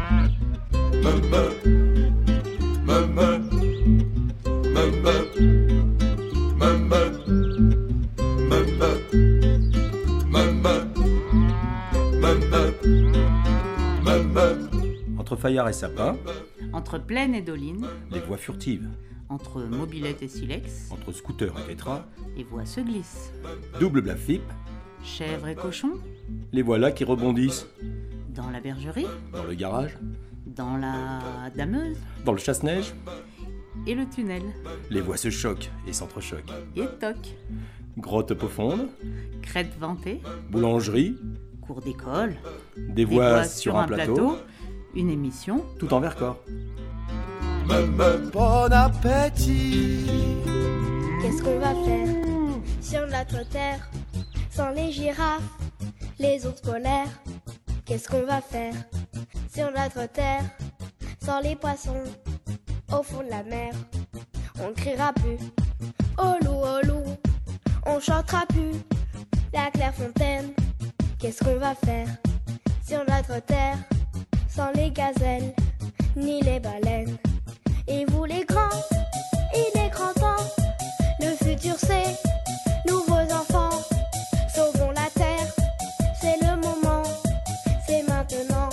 Entre Fayard et Sapin, entre Plaine et Doline, les voies furtives. entre Mobilette et Silex, Entre scooter et tétra, les voies se glissent. double blafip, Chèvre et cochon, les voilà qui rebondissent. dans la bergerie, Dans le garage, dans la dameuse dans le chasse-neige, et le tunnel, les voies se choquent et s'entrechoquent. et toc, Grotte profonde, crête ventée, boulangerie, cours d'école, des des voies sur un plateau, une émission, tout en Vercors. Bon appétit. Qu'est-ce qu'on va faire sur notre terre sans les girafes, les ours polaires? Qu'est-ce qu'on va faire sur notre terre sans les poissons au fond de la mer? On criera plus au loup, on chantera plus la Clairefontaine. Qu'est-ce qu'on va faire sur notre terre sans les gazelles ni les baleines? Et vous les grands, il est grand temps. Le futur c'est nouveaux enfants. Sauvons la terre, c'est le moment, c'est maintenant.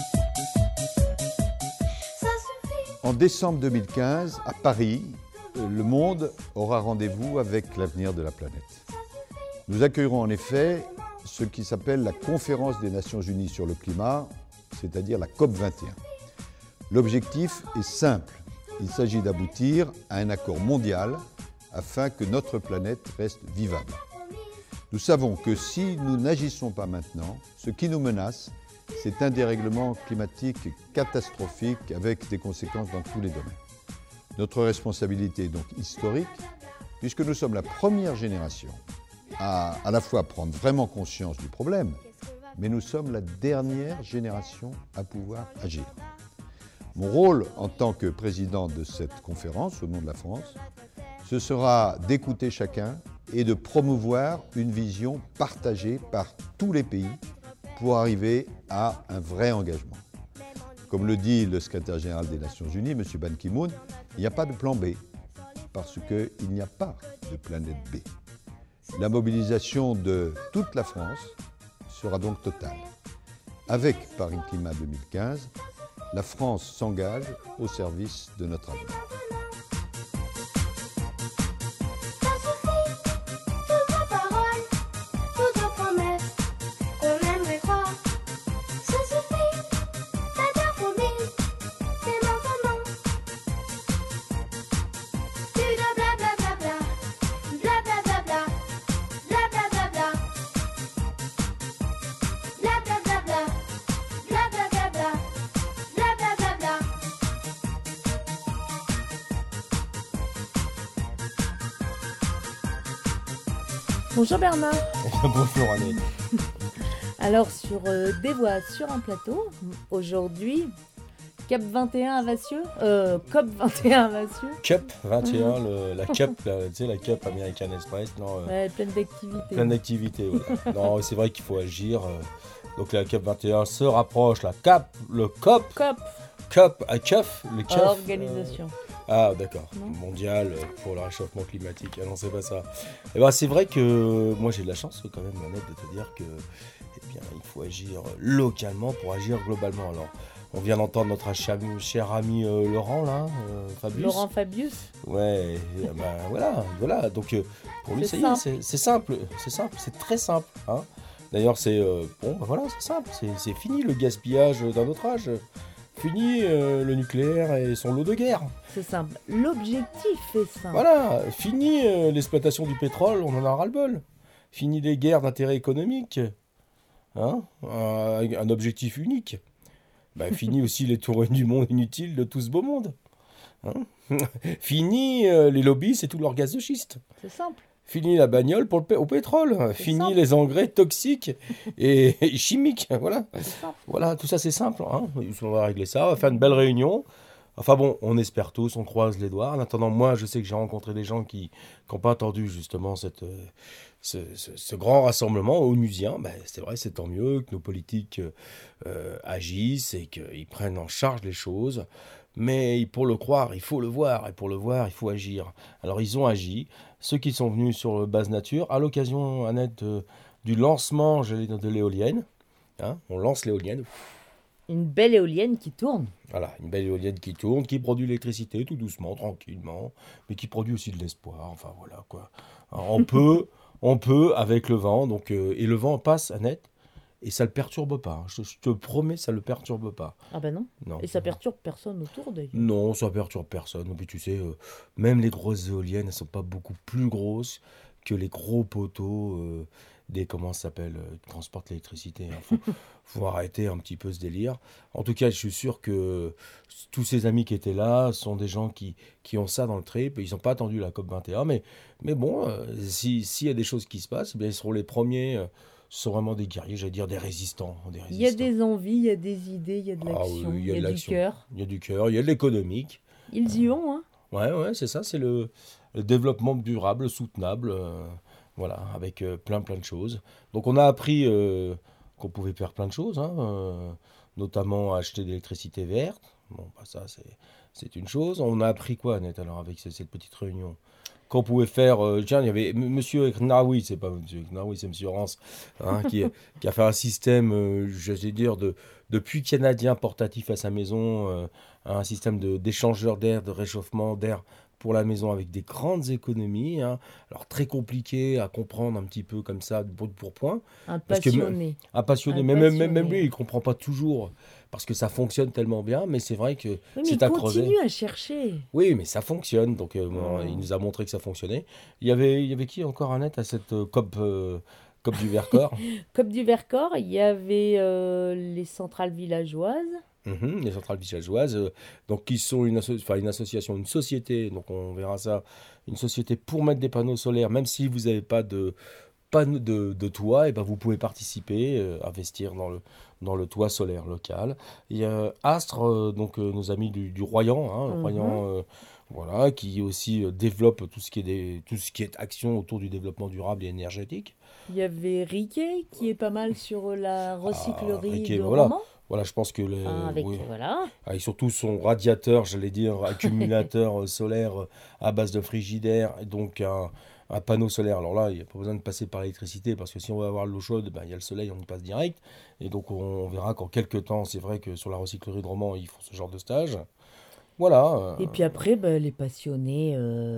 Ça suffit. En décembre 2015, à Paris, le monde aura rendez-vous avec l'avenir de la planète. Nous accueillerons en effet ce qui s'appelle la Conférence des Nations Unies sur le climat, c'est-à-dire la COP21. L'objectif est simple. Il s'agit d'aboutir à un accord mondial afin que notre planète reste vivable. Nous savons que si nous n'agissons pas maintenant, ce qui nous menace, c'est un dérèglement climatique catastrophique avec des conséquences dans tous les domaines. Notre responsabilité est donc historique, puisque nous sommes la première génération à la fois prendre vraiment conscience du problème, mais nous sommes la dernière génération à pouvoir agir. Mon rôle en tant que président de cette conférence, au nom de la France, ce sera d'écouter chacun et de promouvoir une vision partagée par tous les pays pour arriver à un vrai engagement. Comme le dit le secrétaire général des Nations Unies, M. Ban Ki-moon, il n'y a pas de plan B, parce qu'il n'y a pas de planète B. La mobilisation de toute la France sera donc totale. Avec Paris Climat 2015, la France s'engage au service de notre avenir. Ça suffit, toutes vos paroles, toutes vos promesses qu'on aimerait croire. Ça suffit, la terre fourmille, c'est maintenant. Tu dois blablabla, blablabla, blablabla, blablabla, blablabla, blablabla. Bonjour Bernard. Bonjour Anne. Alors sur des voix sur un plateau, aujourd'hui, Cap 21 à Vassieux, COP 21 à Vassieux. Cup 21, la Cup, tu sais, la Cup American Express. Non, Ouais, pleine d'activités. plein d'activités. Voilà. Non, c'est vrai qu'il faut agir. Donc la Cup 21 se rapproche. La CAP, le COP, COP, à CUF, le CUF. organisation. Ah d'accord, Non. mondial pour le réchauffement climatique. Ah non, c'est pas ça. Eh ben, c'est vrai que moi j'ai de la chance quand même, Annette, de te dire que eh bien, il faut agir localement pour agir globalement. Alors, on vient d'entendre notre cher ami Laurent, là, Fabius. Laurent Fabius. Ouais, voilà. Donc pour lui, C'est ça y est, simple. c'est simple, c'est très simple. Hein. D'ailleurs, c'est c'est simple, c'est fini le gaspillage d'un autre âge. Fini le nucléaire et son lot de guerre. C'est simple. L'objectif est simple. Voilà, fini l'exploitation du pétrole, on en a ras-le-bol. Fini les guerres d'intérêt économique. Hein, un objectif unique. Bah, fini aussi les tournées du monde inutiles de tout ce beau monde. Hein. Fini les lobbies et tout leur gaz de schiste. C'est simple. Fini la bagnole au pétrole. Fini simple. les engrais toxiques et chimiques. Voilà. C'est simple. Voilà, tout ça c'est simple. Hein. On va régler ça, on va faire une belle réunion. Enfin bon, on espère tous, on croise les doigts. En attendant, moi, je sais que j'ai rencontré des gens qui n'ont pas attendu justement ce grand rassemblement onusien. Ben, c'est vrai, c'est tant mieux que nos politiques agissent et qu'ils prennent en charge les choses. Mais pour le croire, il faut le voir. Et pour le voir, il faut agir. Alors, ils ont agi. Ceux qui sont venus sur Base Nature, à l'occasion, Annette, du lancement, j'allais dire, de l'éolienne. Hein, on lance l'éolienne. Une belle éolienne qui tourne. Voilà, une belle éolienne qui tourne, qui produit l'électricité tout doucement, tranquillement, mais qui produit aussi de l'espoir. Enfin voilà quoi. Alors, on peut avec le vent. Donc et le vent passe, Annette, et ça le perturbe pas. Je te promets, ça le perturbe pas. Ah ben non. Non. Et ça perturbe personne autour d'ailleurs. Non, ça perturbe personne. Et puis tu sais, même les grosses éoliennes, elles sont pas beaucoup plus grosses que les gros poteaux comment ça s'appelle, qui transportent l'électricité. Hein. Faut arrêter un petit peu ce délire. En tout cas, je suis sûr que tous ces amis qui étaient là sont des gens qui ont ça dans le trip. Ils n'ont pas attendu la COP21. Mais bon, s'il y a des choses qui se passent, eh bien, ils seront les premiers. Ce sont vraiment des guerriers, j'allais dire des résistants. Il y a des envies, il y a des idées, il y a de l'action, oui, il y a du cœur. Il y a du cœur, il y a de l'économique. Ils y ont, hein. Ouais, c'est ça, c'est le développement durable, soutenable, voilà, avec plein de choses. Donc on a appris qu'on pouvait faire plein de choses, hein, notamment acheter de l'électricité verte. Bon, bah ça c'est une chose. On a appris quoi, Annette, alors, avec cette petite réunion? Qu'on pouvait faire, tiens, il y avait Monsieur Knaoui, c'est pas Monsieur Knaoui, c'est Monsieur Rance, hein, qui a fait un système, je vais dire, de puits canadien portatif à sa maison, un système d'échangeur d'air, de réchauffement d'air pour la maison avec des grandes économies. Hein. Alors très compliqué à comprendre un petit peu comme ça, de pour point. Un passionné. Un passionné, mais même lui, il ne comprend pas toujours. Parce que ça fonctionne tellement bien, mais c'est vrai que c'est à creuser. Il continue à chercher. Oui, mais ça fonctionne, donc il nous a montré que ça fonctionnait. Il y avait qui encore, Annette, à cette COP du Vercors? COP du Vercors, il y avait les centrales villageoises. Les centrales villageoises, donc qui sont une association, une société, donc on verra ça, une société pour mettre des panneaux solaires, même si vous n'avez pas de toit, et ben vous pouvez participer, investir dans le toit solaire local. Il y a Astre, donc nos amis du Royan, hein, Royan, voilà, qui aussi développe tout ce qui est action autour du développement durable et énergétique. Il y avait Riquet qui est pas mal sur la recyclerie Riquet, de voilà. Romans. Voilà, je pense que avec surtout son radiateur, j'allais dire accumulateur solaire à base de frigidaire, et donc un panneau solaire. Alors là, il n'y a pas besoin de passer par l'électricité, parce que si on veut avoir l'eau chaude, il y a le soleil, on y passe direct. Et donc on verra qu'en quelques temps, c'est vrai que sur la recyclerie de Romans, ils font ce genre de stage. Voilà. Et puis après, les passionnés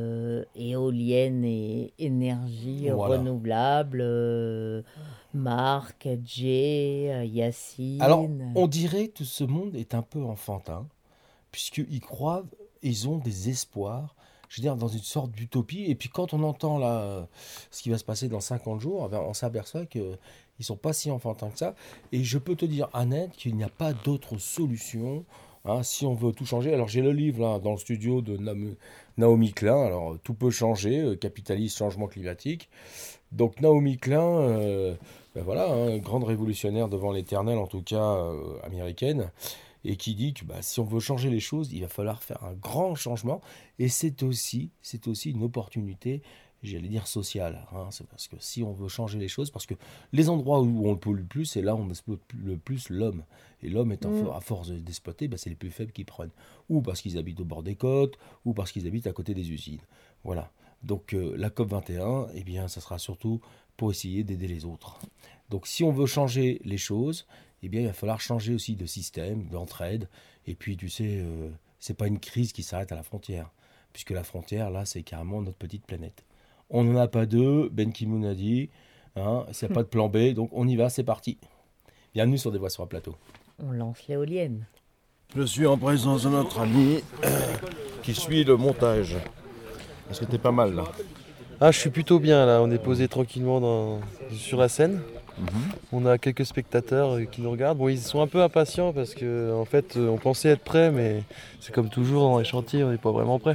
éoliennes et énergie renouvelable, Marc, Jay, Yacine. Alors, on dirait que ce monde est un peu enfantin, puisqu'ils croient, ils ont des espoirs, je veux dire, dans une sorte d'utopie. Et puis quand on entend là ce qui va se passer dans 50 jours, on s'aperçoit qu'ils ne sont pas si enfantins que ça. Et je peux te dire, Annette, qu'il n'y a pas d'autre solution. Hein, si on veut tout changer. Alors j'ai le livre là dans le studio de Naomi Klein. Alors tout peut changer, capitalisme, changement climatique. Donc Naomi Klein, voilà, grande révolutionnaire devant l'éternel, en tout cas américaine, et qui dit que si on veut changer les choses, il va falloir faire un grand changement. Et c'est aussi une opportunité, j'allais dire sociale. Hein, c'est parce que si on veut changer les choses, parce que les endroits où on pollue le plus, c'est là où on exploite le plus l'homme. Et l'homme étant à force d'exploiter, c'est les plus faibles qui prennent. Ou parce qu'ils habitent au bord des côtes, ou parce qu'ils habitent à côté des usines. Voilà. Donc la COP21, eh bien, ça sera surtout pour essayer d'aider les autres. Donc si on veut changer les choses, eh bien, il va falloir changer aussi de système, d'entraide. Et puis, tu sais, c'est pas une crise qui s'arrête à la frontière. Puisque la frontière, là, c'est carrément notre petite planète. On n'en a pas deux, Ben Ki-moon a dit. Hein, s'il n'y a pas de plan B, donc on y va, c'est parti. Bienvenue sur Des Voix sur un plateau. On lance l'éolienne. Je suis en présence de notre ami qui suit le montage. Est-ce que t'es pas mal là? Ah, je suis plutôt bien là, on est posé tranquillement sur la scène. On a quelques spectateurs qui nous regardent. Bon, ils sont un peu impatients parce que en fait, on pensait être prêts, mais c'est comme toujours dans les chantiers, on n'est pas vraiment prêts.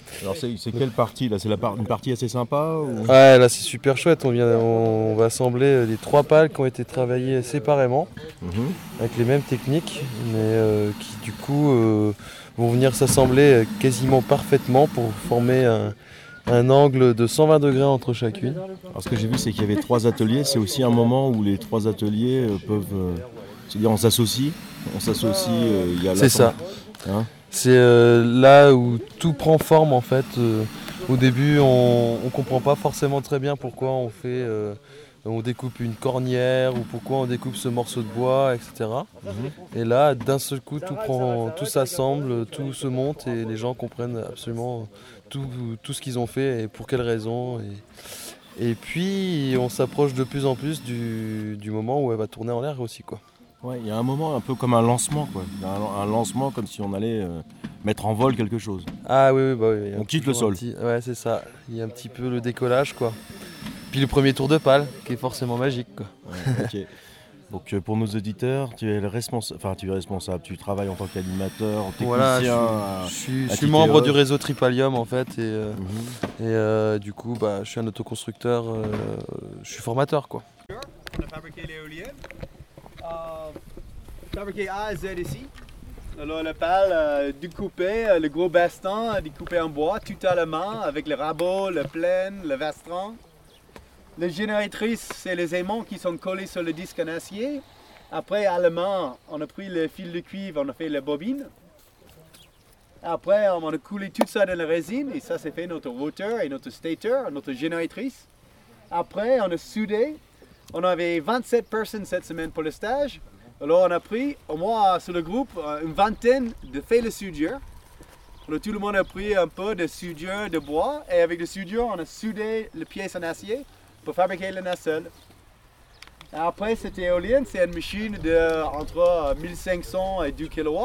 Alors c'est quelle partie là? C'est une partie assez sympa ou... Ouais, là c'est super chouette. On va assembler les 3 pales qui ont été travaillées séparément, avec les mêmes techniques, mais qui du coup vont venir s'assembler quasiment parfaitement pour former un angle de 120 degrés entre chacune. Alors ce que j'ai vu, c'est qu'il y avait 3 ateliers. C'est aussi un moment où les 3 ateliers peuvent... c'est-à-dire on s'associe, il y a C'est ça. Hein, C'est là où tout prend forme en fait. Au début, on comprend pas forcément très bien pourquoi on découpe une cornière ou pourquoi on découpe ce morceau de bois, etc. Et là, d'un seul coup, tout s'assemble, tout se monte et les gens comprennent absolument tout ce qu'ils ont fait et pour quelles raisons. Et puis, on s'approche de plus en plus du moment où elle va tourner en l'air aussi, quoi. Ouais, il y a un moment un peu comme un lancement, quoi. Il y a un lancement comme si on allait mettre en vol quelque chose. Ah oui, On quitte le sol. Ouais, c'est ça. Il y a un petit peu le décollage, quoi. Puis le premier tour de pale, qui est forcément magique, quoi. Ouais, ok. Donc pour nos auditeurs, tu es responsable, tu travailles en tant qu'animateur, technicien. Voilà, je suis membre du réseau Tripalium en fait, et du coup, je suis un autoconstructeur, je suis formateur, quoi. On a fabriqué l'éolienne. Fabriqué A à Z ici. Alors la pale découpée, le gros baston découpé en bois, tout à la main avec le rabot, le plane, le vastron. Les génératrices, c'est les aimants qui sont collés sur le disque en acier. Après, à la main, on a pris le fil de cuivre, on a fait la bobine. Après, on a coulé tout ça dans la résine et ça, c'est fait notre rotor et notre stator, notre génératrice. Après, on a soudé. On avait 27 personnes cette semaine pour le stage. Alors, on a pris, au moins sur le groupe, une vingtaine de fils de soudure. Alors, tout le monde a pris un peu de soudure de bois et avec le soudure, on a soudé les pièces en acier pour fabriquer le nacelle. Après, cette éolienne, c'est une machine de entre 1500 et 2 kW.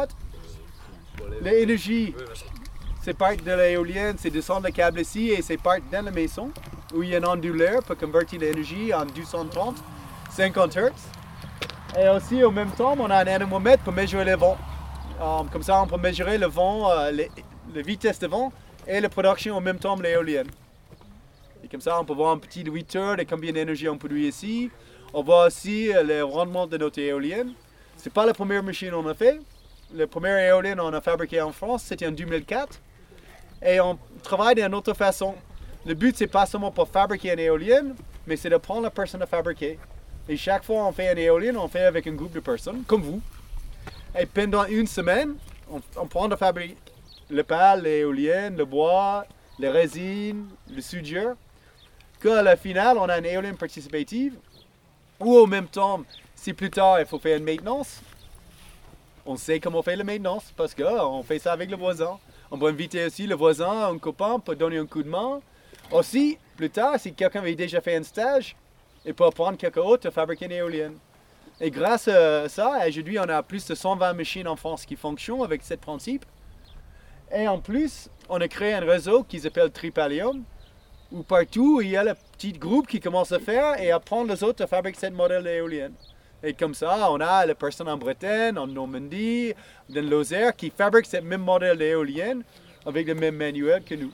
L'énergie, c'est part de l'éolienne, c'est descendre le câble ici et c'est part dans la maison où il y a un onduleur pour convertir l'énergie en 230, 50 Hz. Et aussi, au même temps, on a un anémomètre pour mesurer le vent. Comme ça, on peut mesurer le vent, la vitesse de vent et la production en même temps de l'éolienne. Et comme ça, on peut voir un petit 8 heures de combien d'énergie on produit ici. On voit aussi le rendement de notre éolienne. Ce n'est pas la première machine qu'on a fait. La première éolienne qu'on a fabriquée en France, c'était en 2004. Et on travaille d'une autre façon. Le but, c'est pas seulement pour fabriquer une éolienne, mais c'est de prendre la personne à fabriquer. Et chaque fois qu'on fait une éolienne, on fait avec un groupe de personnes, comme vous. Et pendant une semaine, on prend de fabriquer le pale, l'éolienne, le bois, les résines, le soudure. Qu'à la finale, on a une éolienne participative. Ou au même temps, si plus tard il faut faire une maintenance, on sait comment faire la maintenance parce qu'on fait ça avec le voisin. On peut inviter aussi le voisin, un copain pour donner un coup de main. Aussi, plus tard, si quelqu'un avait déjà fait un stage, il peut apprendre quelqu'un d'autre à fabriquer une éolienne. Et grâce à ça, aujourd'hui, on a plus de 120 machines en France qui fonctionnent avec ce principe. Et en plus, on a créé un réseau qui s'appelle Tripalium, où partout, il y a le petit groupe qui commence à faire et apprendre les autres à fabriquer ce modèle d'éolienne. Et comme ça, on a les personnes en Bretagne, en Normandie, dans Lozère, qui fabriquent ce même modèle d'éolienne avec le même manuel que nous.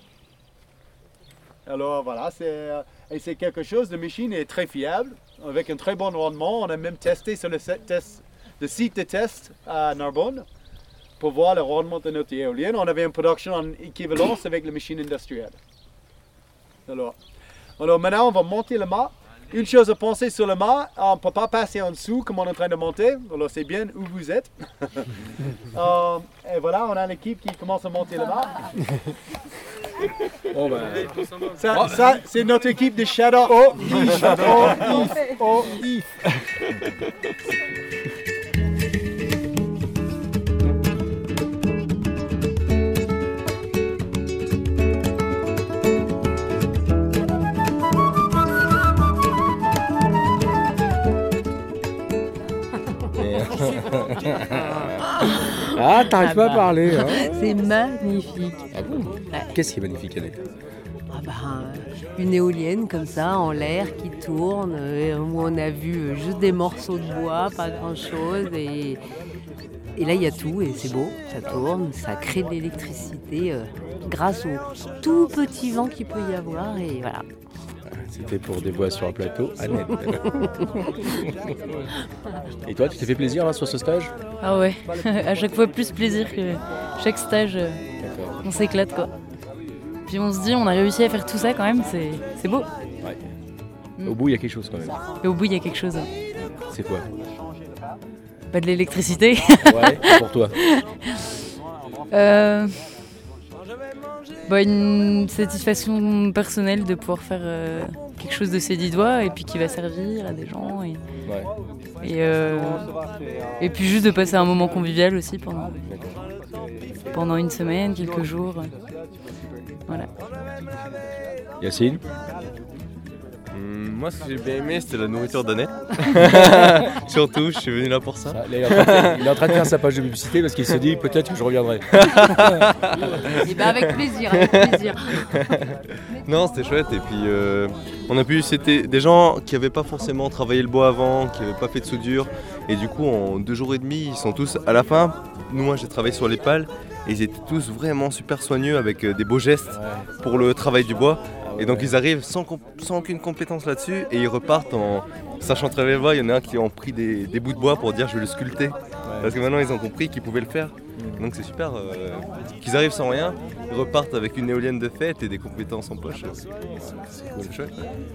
Alors voilà, c'est quelque chose, la machine est très fiable, avec un très bon rendement. On a même testé sur le site de test à Narbonne pour voir le rendement de notre éolienne. On avait une production en équivalence avec la machine industrielle. Alors maintenant, on va monter le mât. Une chose à penser sur le mât, on ne peut pas passer en dessous comme on est en train de monter. Alors c'est bien où vous êtes. Et voilà, on a l'équipe qui commence à monter le mât. Ça, c'est notre équipe de Shadow O-If. Ah, t'arrives pas à parler. Hein. C'est magnifique. Ah bon? Qu'est-ce qui est magnifique, Annette? Une éolienne comme ça en l'air qui tourne, où on a vu juste des morceaux de bois, pas grand chose, et là il y a tout et c'est beau, ça tourne, ça crée de l'électricité grâce au tout petit vent qu'il peut y avoir, et voilà. C'était pour Des voix sur un plateau, Annette. Et toi, tu t'es fait plaisir là, sur ce stage? Ah ouais, à chaque fois plus plaisir que chaque stage, on s'éclate quoi. Puis on se dit, on a réussi à faire tout ça quand même, c'est beau. Ouais. Au bout, il y a quelque chose quand même. Et au bout, il y a quelque chose. C'est quoi? Pas de l'électricité. Ouais, pour toi. Une satisfaction personnelle de pouvoir faire quelque chose de ses 10 doigts et puis qui va servir à des gens. Et puis juste de passer un moment convivial aussi pendant une semaine, quelques jours. Voilà. Yacine? Moi, ce que j'ai bien aimé, c'était la nourriture d'Annette. Surtout, je suis venu là pour ça. Il est en train de faire sa page de publicité parce qu'il se dit peut-être que je reviendrai. Et avec plaisir, avec plaisir. Non, c'était chouette. Et puis, c'était des gens qui n'avaient pas forcément travaillé le bois avant, qui n'avaient pas fait de soudure. Et du coup, en 2 jours et demi, ils sont tous à la fin. Moi, j'ai travaillé sur les pales. Et ils étaient tous vraiment super soigneux avec des beaux gestes pour le travail du bois. Et donc ils arrivent sans aucune compétence là-dessus et ils repartent en sachant travailler le bois. Il y en a un qui ont pris des bouts de bois pour dire je vais le sculpter. Parce que maintenant ils ont compris qu'ils pouvaient le faire. Donc c'est super qu'ils arrivent sans rien, ils repartent avec une éolienne de fête et des compétences en poche. C'est chouette.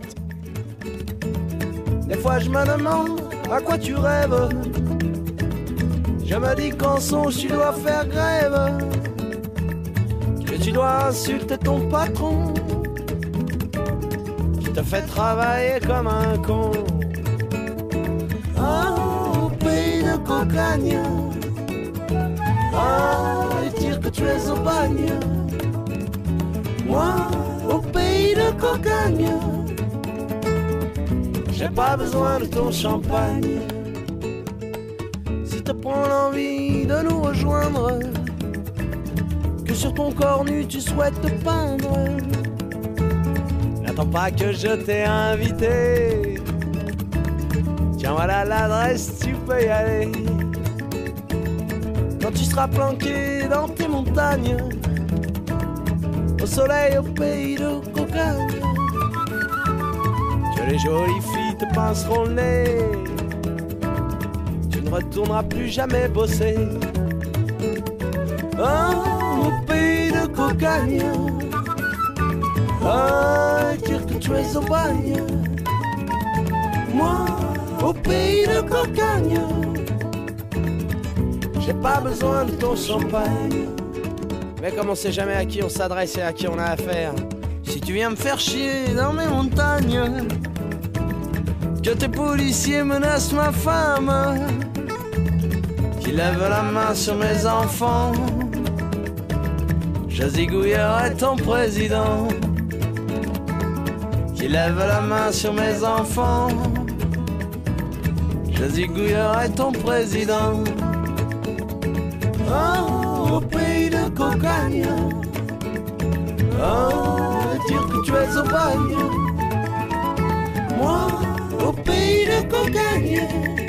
Des fois je me demande à quoi tu rêves. Je me dis qu'en songe tu dois faire grève, que tu dois insulter ton patron, qui te fait travailler comme un con. Oh, au pays de Cocagne, oh, dire que tu es au bagne. Moi, au pays de Cocagne, j'ai pas besoin de ton champagne. Te prends l'envie de nous rejoindre, que sur ton corps nu tu souhaites te peindre. N'attends pas que je t'ai invité. Tiens, voilà l'adresse, tu peux y aller. Quand tu seras planqué dans tes montagnes, au soleil, au pays de Cocagne, que les jolies filles te pinceront le nez. Ne retournera plus jamais bosser. Oh, au pays de Cocagne, oh, dire que tu es au bagne. Moi, au pays de Cocagne, j'ai pas besoin de ton champagne. Mais comme on sait jamais à qui on s'adresse et à qui on a affaire, si tu viens me faire chier dans mes montagnes, que tes policiers menacent ma femme, qui lève la main sur mes enfants, je zigouillerai ton président. Qui lève la main sur mes enfants, je zigouillerai ton président. Oh, au pays de Cocagne, oh, dire que tu es au bagne. Moi, au pays de Cocagne,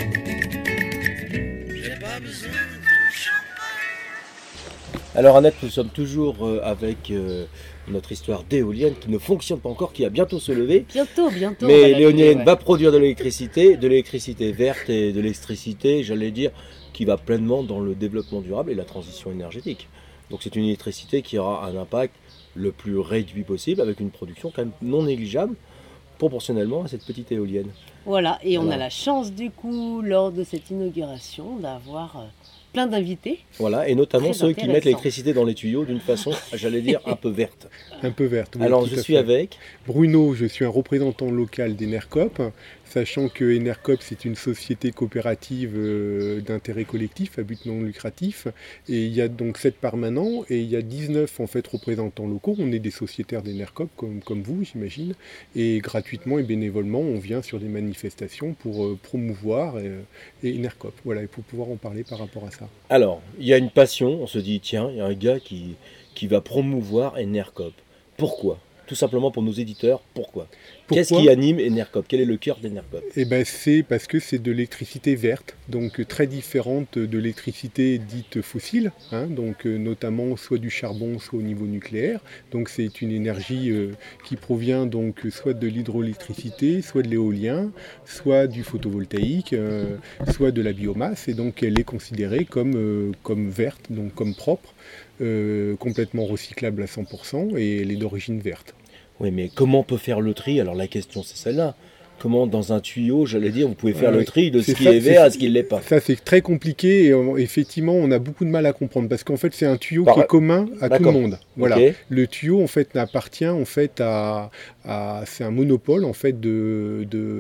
Alors Annette, nous sommes toujours avec notre histoire d'éolienne qui ne fonctionne pas encore, qui va bientôt se lever. Bientôt. Mais l'éolienne va produire de l'électricité verte et de l'électricité, j'allais dire, qui va pleinement dans le développement durable et la transition énergétique. Donc c'est une électricité qui aura un impact le plus réduit possible, avec une production quand même non négligeable, proportionnellement à cette petite éolienne. Voilà, et on a la chance du coup, lors de cette inauguration, d'avoir plein d'invités. Voilà, et notamment ceux qui mettent l'électricité dans les tuyaux d'une façon, j'allais dire, un peu verte. Un peu verte, oui. Alors je suis avec Bruno, je suis un représentant local d'Enercop, sachant que Enercop c'est une société coopérative d'intérêt collectif à but non lucratif, et il y a donc 7 permanents et il y a 19 en fait représentants locaux. On est des sociétaires d'Enercop comme vous, j'imagine, et gratuitement et bénévolement on vient sur des manifestations pour promouvoir Enercop, voilà, et pour pouvoir en parler par rapport à ça. Alors, il y a une passion, on se dit tiens, il y a un gars qui va promouvoir Enercop. Pourquoi ? tout simplement pour nos éditeurs, pourquoi ? Qu'est-ce qui anime Enercop ? Quel est le cœur d'Enercop ? Eh ben, c'est parce que c'est de l'électricité verte, donc très différente de l'électricité dite fossile, hein, donc notamment soit du charbon, soit au niveau nucléaire. Donc c'est une énergie qui provient donc soit de l'hydroélectricité, soit de l'éolien, soit du photovoltaïque, soit de la biomasse, et donc elle est considérée comme verte, donc comme propre, complètement recyclable à 100%, et elle est d'origine verte. Oui, mais comment on peut faire le tri ? Alors la question c'est celle-là. Comment dans un tuyau, j'allais dire, vous pouvez faire le tri de ce qui est vert à ce qui ne l'est pas ? Ça c'est très compliqué et effectivement on a beaucoup de mal à comprendre parce qu'en fait c'est un tuyau qui est commun à tout le monde. Voilà. Okay. Le tuyau en fait appartient en fait à c'est un monopole en fait de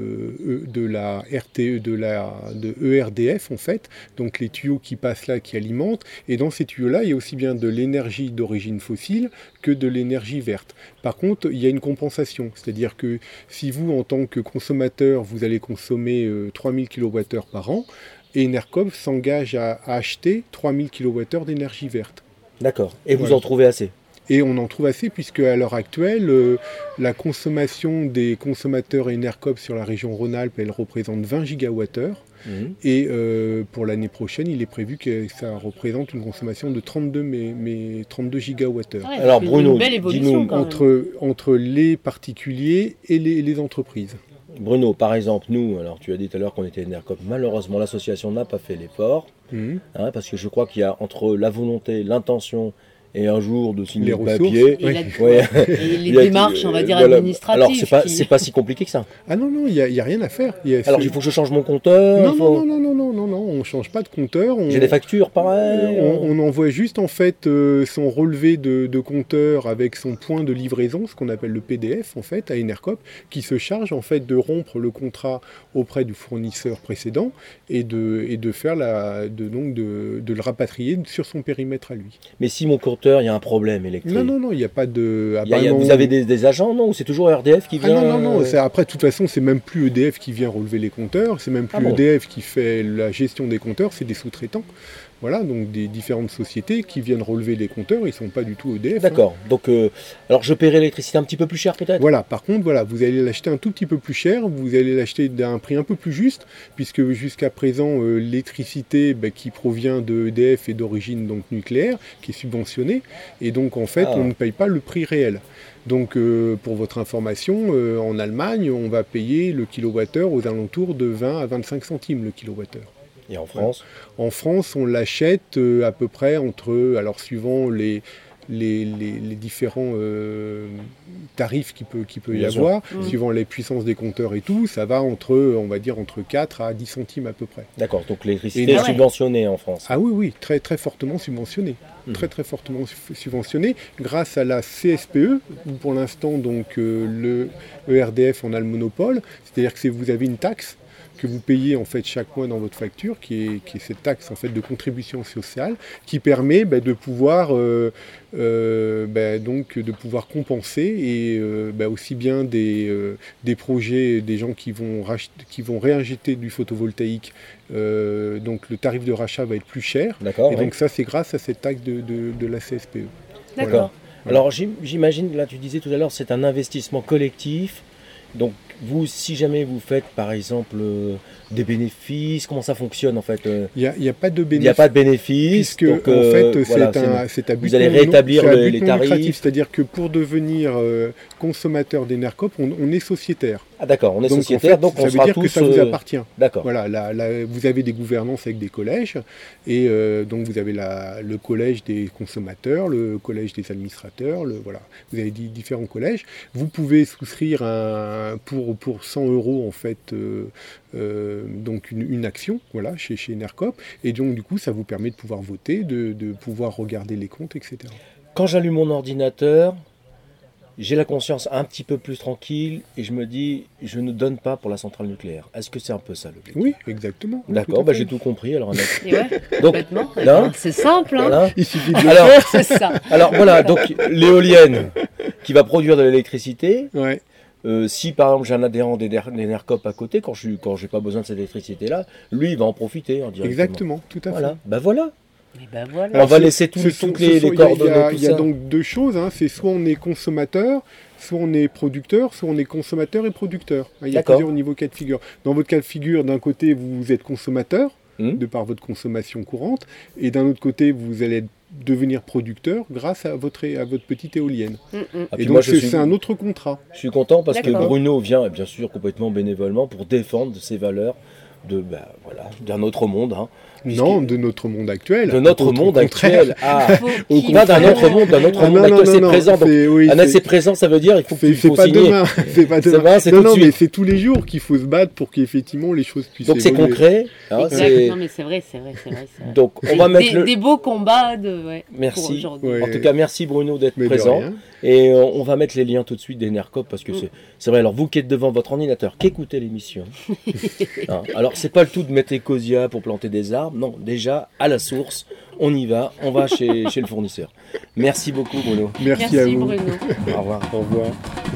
la RTE, de ERDF en fait. Donc les tuyaux qui passent là, qui alimentent, et dans ces tuyaux là il y a aussi bien de l'énergie d'origine fossile que de l'énergie verte. Par contre il y a une compensation, c'est-à-dire que si vous en tant que consommateur, vous allez consommer 3000 kWh par an, et Enercop s'engage à acheter 3000 kWh d'énergie verte. D'accord. Et vous en trouvez assez ? Et on en trouve assez puisque à l'heure actuelle, la consommation des consommateurs Enercop sur la région Rhône-Alpes, elle représente 20 GWh. Et pour l'année prochaine, il est prévu que ça représente une consommation de 32 GWh. Ouais, alors Bruno, dis-nous entre les particuliers et les entreprises. Bruno, par exemple, nous, alors tu as dit tout à l'heure qu'on était Enercop, malheureusement l'association n'a pas fait l'effort, parce que je crois qu'il y a entre la volonté, l'intention et un jour de signer le papier. Et les démarches, on va dire, administratives. Alors, c'est pas si compliqué que ça. Ah non, il n'y a rien à faire. Alors, il faut que je change mon compteur. Non, on ne change pas de compteur. J'ai des factures, pareil. On envoie juste, en fait, son relevé de compteur avec son point de livraison, ce qu'on appelle le PDF, en fait, à Enercop, qui se charge, en fait, de rompre le contrat auprès du fournisseur précédent et de faire de le rapatrier sur son périmètre à lui. Mais si mon compteur, il y a un problème électrique. Non, il n'y a pas de... Vous avez des agents, non ? Ou c'est toujours EDF qui vient Non. Après, de toute façon, c'est même plus EDF qui vient relever les compteurs, c'est même plus EDF qui fait la gestion des compteurs, c'est des sous-traitants. Voilà, donc des différentes sociétés qui viennent relever les compteurs, ils ne sont pas du tout EDF. D'accord, donc alors je paierai l'électricité un petit peu plus cher peut-être ? Voilà, par contre, vous allez l'acheter un tout petit peu plus cher, vous allez l'acheter à un prix un peu plus juste, puisque jusqu'à présent, l'électricité qui provient de EDF est d'origine donc nucléaire, qui est subventionnée, et donc en fait, on ne paye pas le prix réel. Donc pour votre information, en Allemagne, on va payer le kilowattheure aux alentours de 20 à 25 centimes le kilowattheure. Et en France ? En France, on l'achète à peu près entre, alors suivant les différents tarifs qu'il peut y avoir, suivant les puissances des compteurs et tout, ça va on va dire entre 4 à 10 centimes à peu près. D'accord, donc l'électricité est subventionnée en France. Ah oui, très très fortement subventionnée. Très très fortement subventionnée grâce à la CSPE, où pour l'instant donc le ERDF en a le monopole, c'est-à-dire que vous avez une taxe que vous payez en fait chaque mois dans votre facture, qui est cette taxe en fait de contribution sociale, qui permet de pouvoir de pouvoir compenser et aussi bien des projets, des gens qui vont réinjecter du photovoltaïque. Donc le tarif de rachat va être plus cher. D'accord, et donc ça c'est grâce à cette taxe de la CSPE. D'accord. Voilà. Alors j'imagine, là tu disais tout à l'heure, c'est un investissement collectif. Donc vous, si jamais vous faites par exemple des bénéfices, comment ça fonctionne en fait ? Il n'y a pas de bénéfices. Il n'y a pas de bénéfices. Puisque donc, en fait c'est à but vous allez rétablir les tarifs. Lucratif, c'est-à-dire que pour devenir consommateur d'Enercop, on est sociétaire. Ah d'accord, on est sociétaire, donc ça veut dire que ça vous appartient. D'accord. Voilà, vous avez des gouvernances avec des collèges, et donc vous avez le collège des consommateurs, le collège des administrateurs, vous avez différents collèges. Vous pouvez souscrire pour 100 € en fait, donc une action, chez Enercop, et donc du coup ça vous permet de pouvoir voter, de pouvoir regarder les comptes, etc. Quand j'allume mon ordinateur, j'ai la conscience un petit peu plus tranquille et je me dis, je ne donne pas pour la centrale nucléaire. Est-ce que c'est un peu ça l'objectif ? Oui, exactement. D'accord, j'ai tout compris. Alors, donc, c'est simple. Hein. Il suffit de c'est ça. Alors voilà, donc l'éolienne qui va produire de l'électricité. Ouais. Si par exemple j'ai un adhérent d'Enercop à côté, quand j'ai pas besoin de cette électricité-là, lui il va en profiter en directement. Exactement, tout à fait. Voilà, voilà. Et ben voilà. On va laisser toutes les coordonnées. Il y a donc deux choses, hein. C'est soit on est consommateur, soit on est producteur, soit on est consommateur et producteur. Il y a plusieurs niveaux de cas de figure. Dans votre cas de figure, d'un côté, vous êtes consommateur, de par votre consommation courante, et d'un autre côté, vous allez devenir producteur grâce à votre petite éolienne. Et donc c'est un autre contrat. Je suis content parce que Bruno vient, bien sûr, complètement bénévolement pour défendre ses valeurs d'un autre monde. Hein. Non, de notre monde actuel. De notre monde actuel. Ah, pas d'un autre monde, actuel. C'est présent. C'est présent, ça veut dire il faut que c'est pas signer. Demain. C'est pas demain. C'est tout de suite. Mais c'est tous les jours qu'il faut se battre pour qu'effectivement les choses puissent évoluer. Donc c'est concret. Non mais c'est vrai. Donc on va mettre des beaux combats Merci. En tout cas, merci Bruno d'être présent. Et on va mettre les liens tout de suite d'Enercop parce que c'est vrai. Alors vous qui êtes devant votre ordinateur, qui écoutez l'émission. Alors c'est pas le tout de mettre Ecosia pour planter des arbres. Non, déjà à la source, on y va, on va chez le fournisseur. Merci beaucoup Bruno. Merci à vous. Bruno. Au revoir. Au revoir.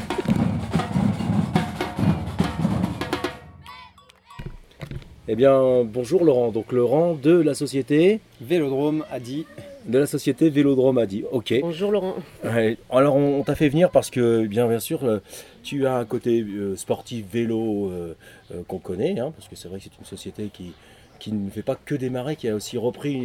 Eh bien, bonjour Laurent. Donc Laurent de la société Vélodrome Adi. De la société Vélodrome Adi. Ok. Bonjour Laurent. Ouais, alors on t'a fait venir parce que bien sûr tu as un côté sportif vélo qu'on connaît, hein, parce que c'est vrai que c'est une société qui ne fait pas que démarrer, qui a aussi repris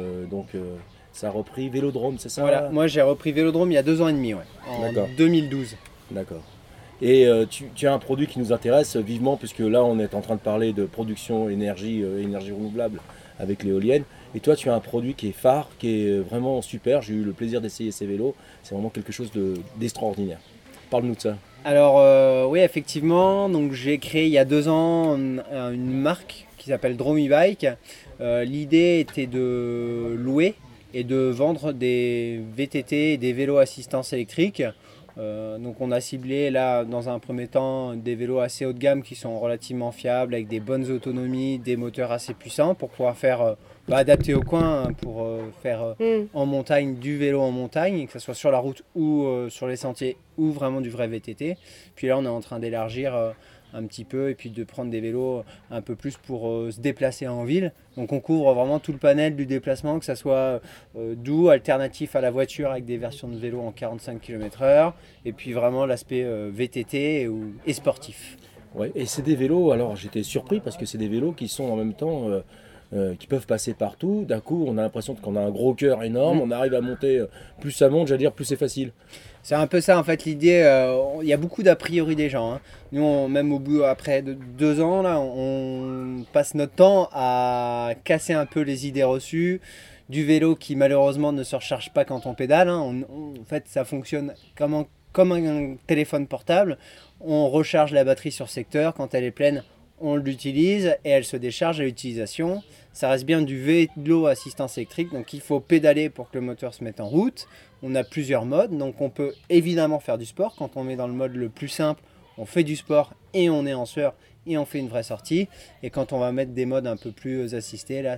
ça a repris Vélodrome, c'est ça? Voilà, moi j'ai repris Vélodrome il y a 2 ans et demi, en 2012. D'accord. Et tu as un produit qui nous intéresse vivement, puisque là on est en train de parler de production énergie renouvelable avec l'éolienne. Et toi tu as un produit qui est phare, qui est vraiment super. J'ai eu le plaisir d'essayer ces vélos. C'est vraiment quelque chose d'extraordinaire. Parle-nous de ça. Alors oui, effectivement, donc j'ai créé il y a 2 ans une marque qui s'appelle Dromi Bike. L'idée était de louer et de vendre des VTT et des vélos assistance électrique. Donc on a ciblé là dans un premier temps des vélos assez haut de gamme qui sont relativement fiables avec des bonnes autonomies, des moteurs assez puissants pour pouvoir faire adapté au coin pour faire en montagne du vélo en montagne, que ce soit sur la route ou sur les sentiers ou vraiment du vrai VTT. Puis là on est en train d'élargir un petit peu et puis de prendre des vélos un peu plus pour se déplacer en ville. Donc on couvre vraiment tout le panel du déplacement, que ce soit doux, alternatif à la voiture avec des versions de vélo en 45 km/h et puis vraiment l'aspect VTT et sportif. Ouais, et c'est des vélos, alors j'étais surpris parce que c'est des vélos qui sont en même temps qui peuvent passer partout. D'un coup on a l'impression qu'on a un gros cœur énorme, on arrive à monter, plus ça monte, j'allais dire plus c'est facile. C'est un peu ça en fait l'idée, il y a beaucoup d'a priori des gens. Hein. Nous même au bout, après 2 ans, là, on passe notre temps à casser un peu les idées reçues du vélo qui malheureusement ne se recharge pas quand on pédale. Hein. En fait ça fonctionne comme un téléphone portable, on recharge la batterie sur secteur, quand elle est pleine on l'utilise et elle se décharge à l'utilisation. Ça reste bien du vélo assistance électrique, donc il faut pédaler pour que le moteur se mette en route. On a plusieurs modes, donc on peut évidemment faire du sport. Quand on met dans le mode le plus simple, on fait du sport et on est en sueur et on fait une vraie sortie. Et quand on va mettre des modes un peu plus assistés, là,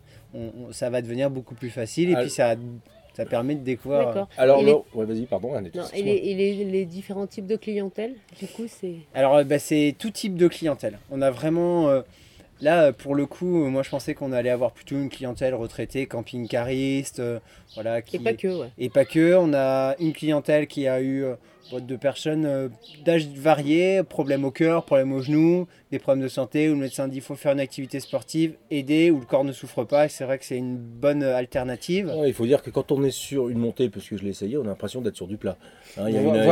ça va devenir beaucoup plus facile et puis ça permet de découvrir. D'accord. Alors, vas-y, pardon. Et les différents types de clientèle, du coup, c'est... Alors, c'est tout type de clientèle. On a vraiment... là, pour le coup, moi, je pensais qu'on allait avoir plutôt une clientèle retraitée, camping-cariste, voilà. Et pas que, ouais. Et pas que. On a une clientèle qui a eu de personnes d'âge variés, problèmes au cœur, problèmes aux genoux, des problèmes de santé, où le médecin dit qu'il faut faire une activité sportive, aider, où le corps ne souffre pas. Et c'est vrai que c'est une bonne alternative. Ouais, il faut dire que quand on est sur une montée, parce que je l'ai essayé, on a l'impression d'être sur du plat. Hein,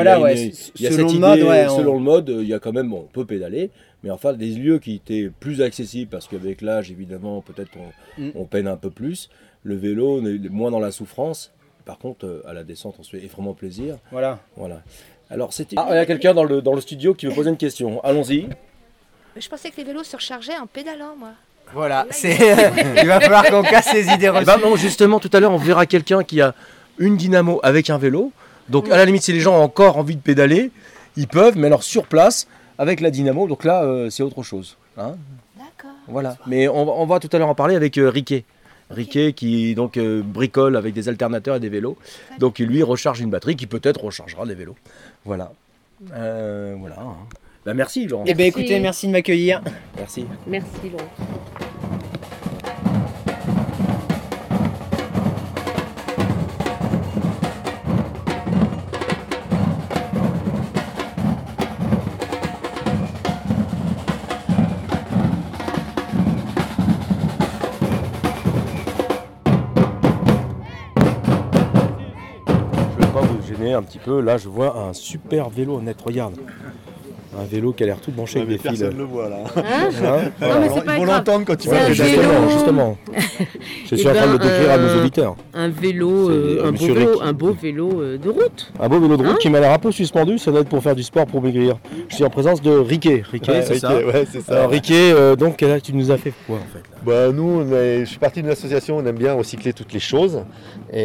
selon le mode, il y a quand même, on peut pédaler, mais enfin des lieux qui étaient plus accessibles, parce qu'avec l'âge, évidemment, peut-être on peine un peu plus. Le vélo, on est moins dans la souffrance. Par contre, à la descente, on se fait vraiment plaisir. Voilà. Alors, il y a quelqu'un dans le studio qui veut poser une question. Allons-y. Je pensais que les vélos se rechargeaient en pédalant, moi. Voilà, il va falloir qu'on casse les idées reçues. Non, justement, tout à l'heure, on verra quelqu'un qui a une dynamo avec un vélo. Donc, à la limite, si les gens ont encore envie de pédaler, ils peuvent, mais alors sur place, avec la dynamo. Donc là, c'est autre chose. Hein. D'accord. Voilà. Mais on va tout à l'heure en parler avec Riquet. Riquet qui donc bricole avec des alternateurs et des vélos. Donc il lui recharge une batterie qui peut-être rechargera des vélos. Voilà. Voilà. Bah, merci Laurent. Eh bien écoutez, merci de m'accueillir. Merci. Merci Laurent. imaginer un petit peu, là je vois un super vélo net, regarde. Un vélo qui a l'air tout branché avec des fils. Personne ne le voit là. Non, mais c'est pas Ils vont grave. l'entendre quand tu C'est vas un le vélo. Justement. Je suis en train de le décrire à nos auditeurs. Un vélo, Monsieur Rick. un beau vélo de route. Un beau vélo de route Hein qui m'a l'air un peu suspendu, ça doit être pour faire du sport, pour maigrir. Je suis en présence de Riquet. Riquet, c'est ça. Ouais, c'est ça. Alors Riquet, donc là tu nous as fait quoi en fait là? Bah, nous, je suis parti d'une association, on aime bien recycler toutes les choses. Et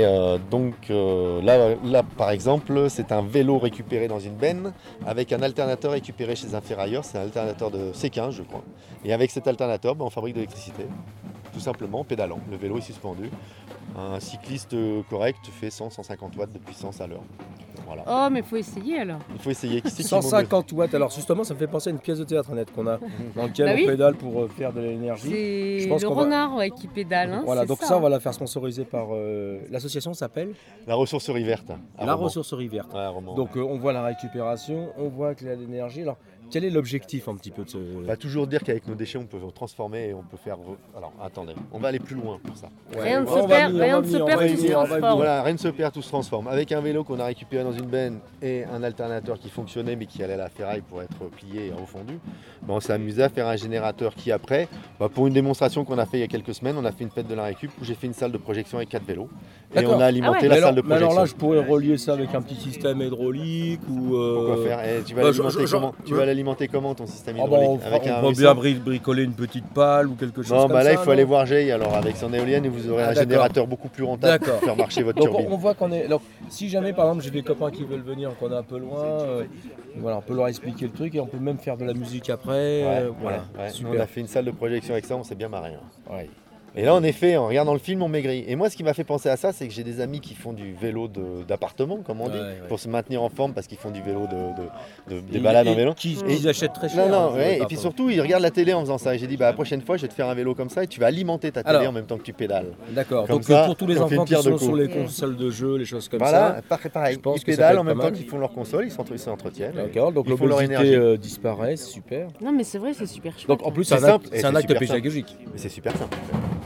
là, par exemple, c'est un vélo récupéré dans une benne avec un alternateur récupéré chez un ferrailleur. C'est un alternateur de C15, je crois. Et avec cet alternateur, on fabrique de l'électricité. Tout simplement en pédalant. Le vélo est suspendu. Un cycliste correct fait 100-150 watts de puissance à l'heure. Voilà. Oh, mais faut essayer alors. Il faut essayer. Qui c'est qui 150 watts, alors justement ça me fait penser à une pièce de théâtre net qu'on a dans laquelle Bah oui. on pédale pour faire de l'énergie. C'est Je pense le qu'on va- renard qui pédale. Hein, Voilà, c'est donc ça on va la faire sponsoriser par l'association s'appelle La ressourcerie verte. à La Romans. ressourcerie verte. Ouais, à Romans, Donc on voit la récupération, on voit qu'il y a de l'énergie. Alors quel est l'objectif un petit peu de ce... On va toujours dire qu'avec nos déchets, on peut transformer et on peut faire. Alors, attendez, on va aller plus loin pour ça. Rien ne on se va perd, venir, rien on ne va se venir, perd, on va tout se venir, on va transforme. Voilà, rien ne se perd, tout se transforme. Avec un vélo qu'on a récupéré dans une benne et un alternateur qui fonctionnait mais qui allait à la ferraille pour être plié et refondu, on s'est amusé à faire un générateur qui après, pour une démonstration qu'on a fait il y a quelques semaines, on a fait une fête de la récup où j'ai fait une salle de projection avec 4 vélos. Et D'accord. on a alimenté la Mais salle de alors- mais projection. alors là je pourrais relier ça avec un petit système hydraulique ou... Pourquoi faire Tu vas bah, l'alimenter comment Tu vas l'alimenter comment ton système Ah bah, hydraulique on Avec un va ruisseau bien bricoler une petite pale ou quelque chose Non, comme bah là ça, il faut aller voir Jay alors avec son éolienne et vous aurez Ah, un d'accord. générateur beaucoup plus rentable D'accord. pour faire marcher votre Donc turbine. on voit qu'on est. Alors, si jamais par exemple j'ai des copains qui veulent venir, qu'on est un peu loin, voilà, on peut leur expliquer le truc et on peut même faire de la musique après. Voilà, ouais. super. Nous, on a fait une salle de projection avec ça, on s'est bien marré. Ouais. Et là, en effet, en regardant le film, on maigrit. Et moi, ce qui m'a fait penser à ça, c'est que j'ai des amis qui font du vélo d'appartement, comme on dit, pour se maintenir en forme parce qu'ils font du vélo, des balades en vélo. Qu'ils achètent très cher. Non, hein, ouais, pas et puis pour- surtout, ils regardent la télé en faisant ça. Et j'ai dit, la prochaine fois, je vais te faire un vélo comme ça et tu vas alimenter ta télé Alors, en même temps que tu pédales. D'accord, Comme donc ça, pour tous les on fait une enfants qui pierre deux sont sur coups. les consoles de jeux, les choses comme Voilà, ça. pareil. je pense Ils que ça pédalent peut en être même pas temps mal. qu'ils font leur console, ils s'entretiennent. D'accord, donc ils font leur l'obésité énergie. disparaît, c'est super. Non, mais c'est vrai, c'est super chouette. Donc en plus, C'est c'est un simple, et c'est un c'est acte super simple. pédagogique. Mais c'est super simple.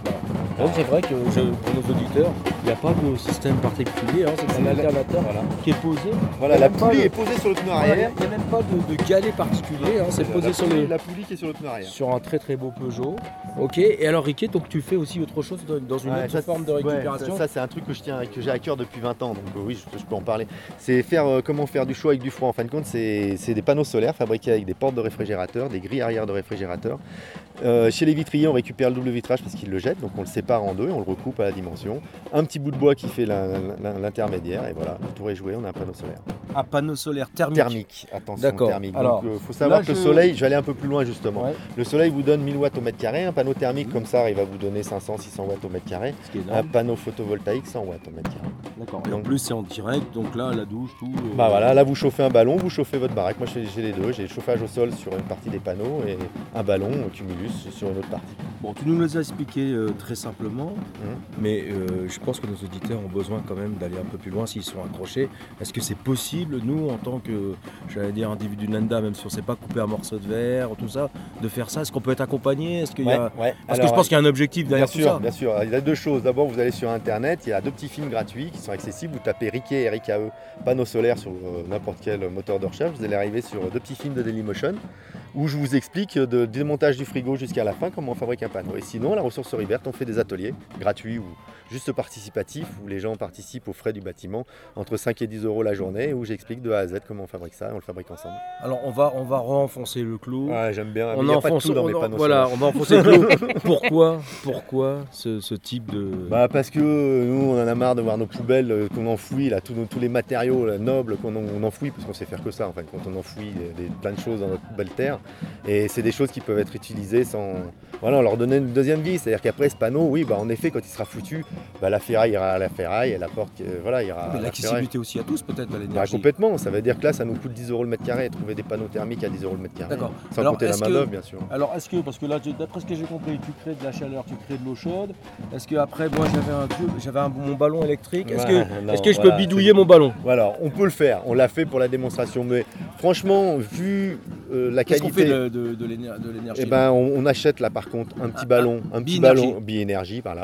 Donc c'est vrai que pour nos auditeurs, il n'y a pas de système particulier, hein, c'est un alternateur qui est posé. Voilà, Il y a la même pas poulie de- est posée sur le pneu Voilà, arrière. Il n'y a même pas de galet particulier, hein, c'est posé sur la poulie qui est sur le pneu arrière. sur un très très beau Peugeot. Ok, et alors Riquet, donc tu fais aussi autre chose dans une Ouais, autre ça, forme de récupération. ça, c'est un truc que j'ai à cœur depuis 20 ans, donc oui, je peux en parler. C'est faire comment faire du chaud avec du froid. En fin de compte, c'est des panneaux solaires fabriqués avec des portes de réfrigérateur, des grilles arrière de réfrigérateur. Chez les vitriers, on récupère le double vitrage parce qu'ils le jettent, donc on le sépare en deux et on le recoupe à la dimension. Un petit bout de bois qui fait l'intermédiaire, et voilà, le tour est joué, on a un panneau solaire. Un panneau solaire thermique. Thermique, attention, D'accord. thermique. Alors, Donc, faut savoir là, que le je- soleil, je vais aller un peu plus loin justement. Ouais. Le soleil vous donne 1000 watts au mètre carré, un panneau thermique comme ça, il va vous donner 500-600 watts au mètre carré. Ce qui est Un énorme. panneau photovoltaïque 100 watts au mètre carré. D'accord. Et en plus c'est en direct, donc là la douche, tout. Bah voilà, là vous chauffez un ballon, vous chauffez votre baraque. Moi j'ai les deux, j'ai le chauffage au sol sur une partie des panneaux et un ballon cumulus sur une autre partie. Bon, tu nous les as expliqué très simplement, mais je pense que nos auditeurs ont besoin quand même d'aller un peu plus loin s'ils sont accrochés. Est-ce que c'est possible, nous, en tant que, j'allais dire, individu lambda, même si on ne sait pas couper un morceau de verre, tout ça, de faire ça? Est-ce qu'on peut être accompagné? Est-ce qu'il y a... Parce que je pense qu'il y a un objectif derrière tout ça. Bien sûr, il y a deux choses. D'abord, vous allez sur internet, il y a 2 petits films gratuits qui sont accessibles. Vous tapez Riquet et RIKE, panneau solaire sur n'importe quel moteur de recherche. Vous allez arriver sur 2 petits films de Dailymotion où je vous explique de démontage du frigo jusqu'à la fin comment on fabrique un panneau. Et sinon, à la ressourcerie verte, on fait des ateliers gratuits ou juste participatifs où les gens participent aux frais du bâtiment entre 5 et 10 euros la journée où j'explique de A à Z comment on fabrique ça et on le fabrique ensemble. Alors on va re-enfoncer le clou. Ouais, j'aime bien. On Il y a pas de enfonce, clou dans mes panneaux voilà, solaires. on va enfoncer le clou. Pourquoi ce type de... Bah parce que nous on en a marre de voir nos poubelles qu'on enfouit, là, tous les matériaux là, nobles on enfouit, parce qu'on sait faire que ça en fait, quand on enfouit plein de choses dans notre belle terre. Et c'est des choses qui peuvent être utilisées sans... Voilà, on leur donne une deuxième vie, c'est-à-dire qu'après ce panneau, oui, bah, en effet, quand il sera foutu, bah, la ferraille ira à la ferraille et la porte voilà, ira à la ferraille. L'accessibilité aussi à tous peut-être à Bah, l'énergie. complètement, ça veut dire que là ça nous coûte 10 euros le mètre carré et trouver des panneaux thermiques à 10 euros le mètre carré. D'accord. Sans Alors, compter la est-ce main que- d'œuvre bien sûr. Alors est-ce que, parce que là d'après ce que j'ai compris, tu crées de la chaleur, tu crées de l'eau chaude. Est-ce que après moi j'avais mon ballon électrique. Est-ce que je peux bidouiller mon ballon? Voilà, on peut le faire, on l'a fait pour la démonstration, mais franchement, vu la Qu'est-ce qu'on qualité... fait de l'énergie? Eh ben, on achète là par contre un petit ballon bi-énergie. bi-énergie, voilà.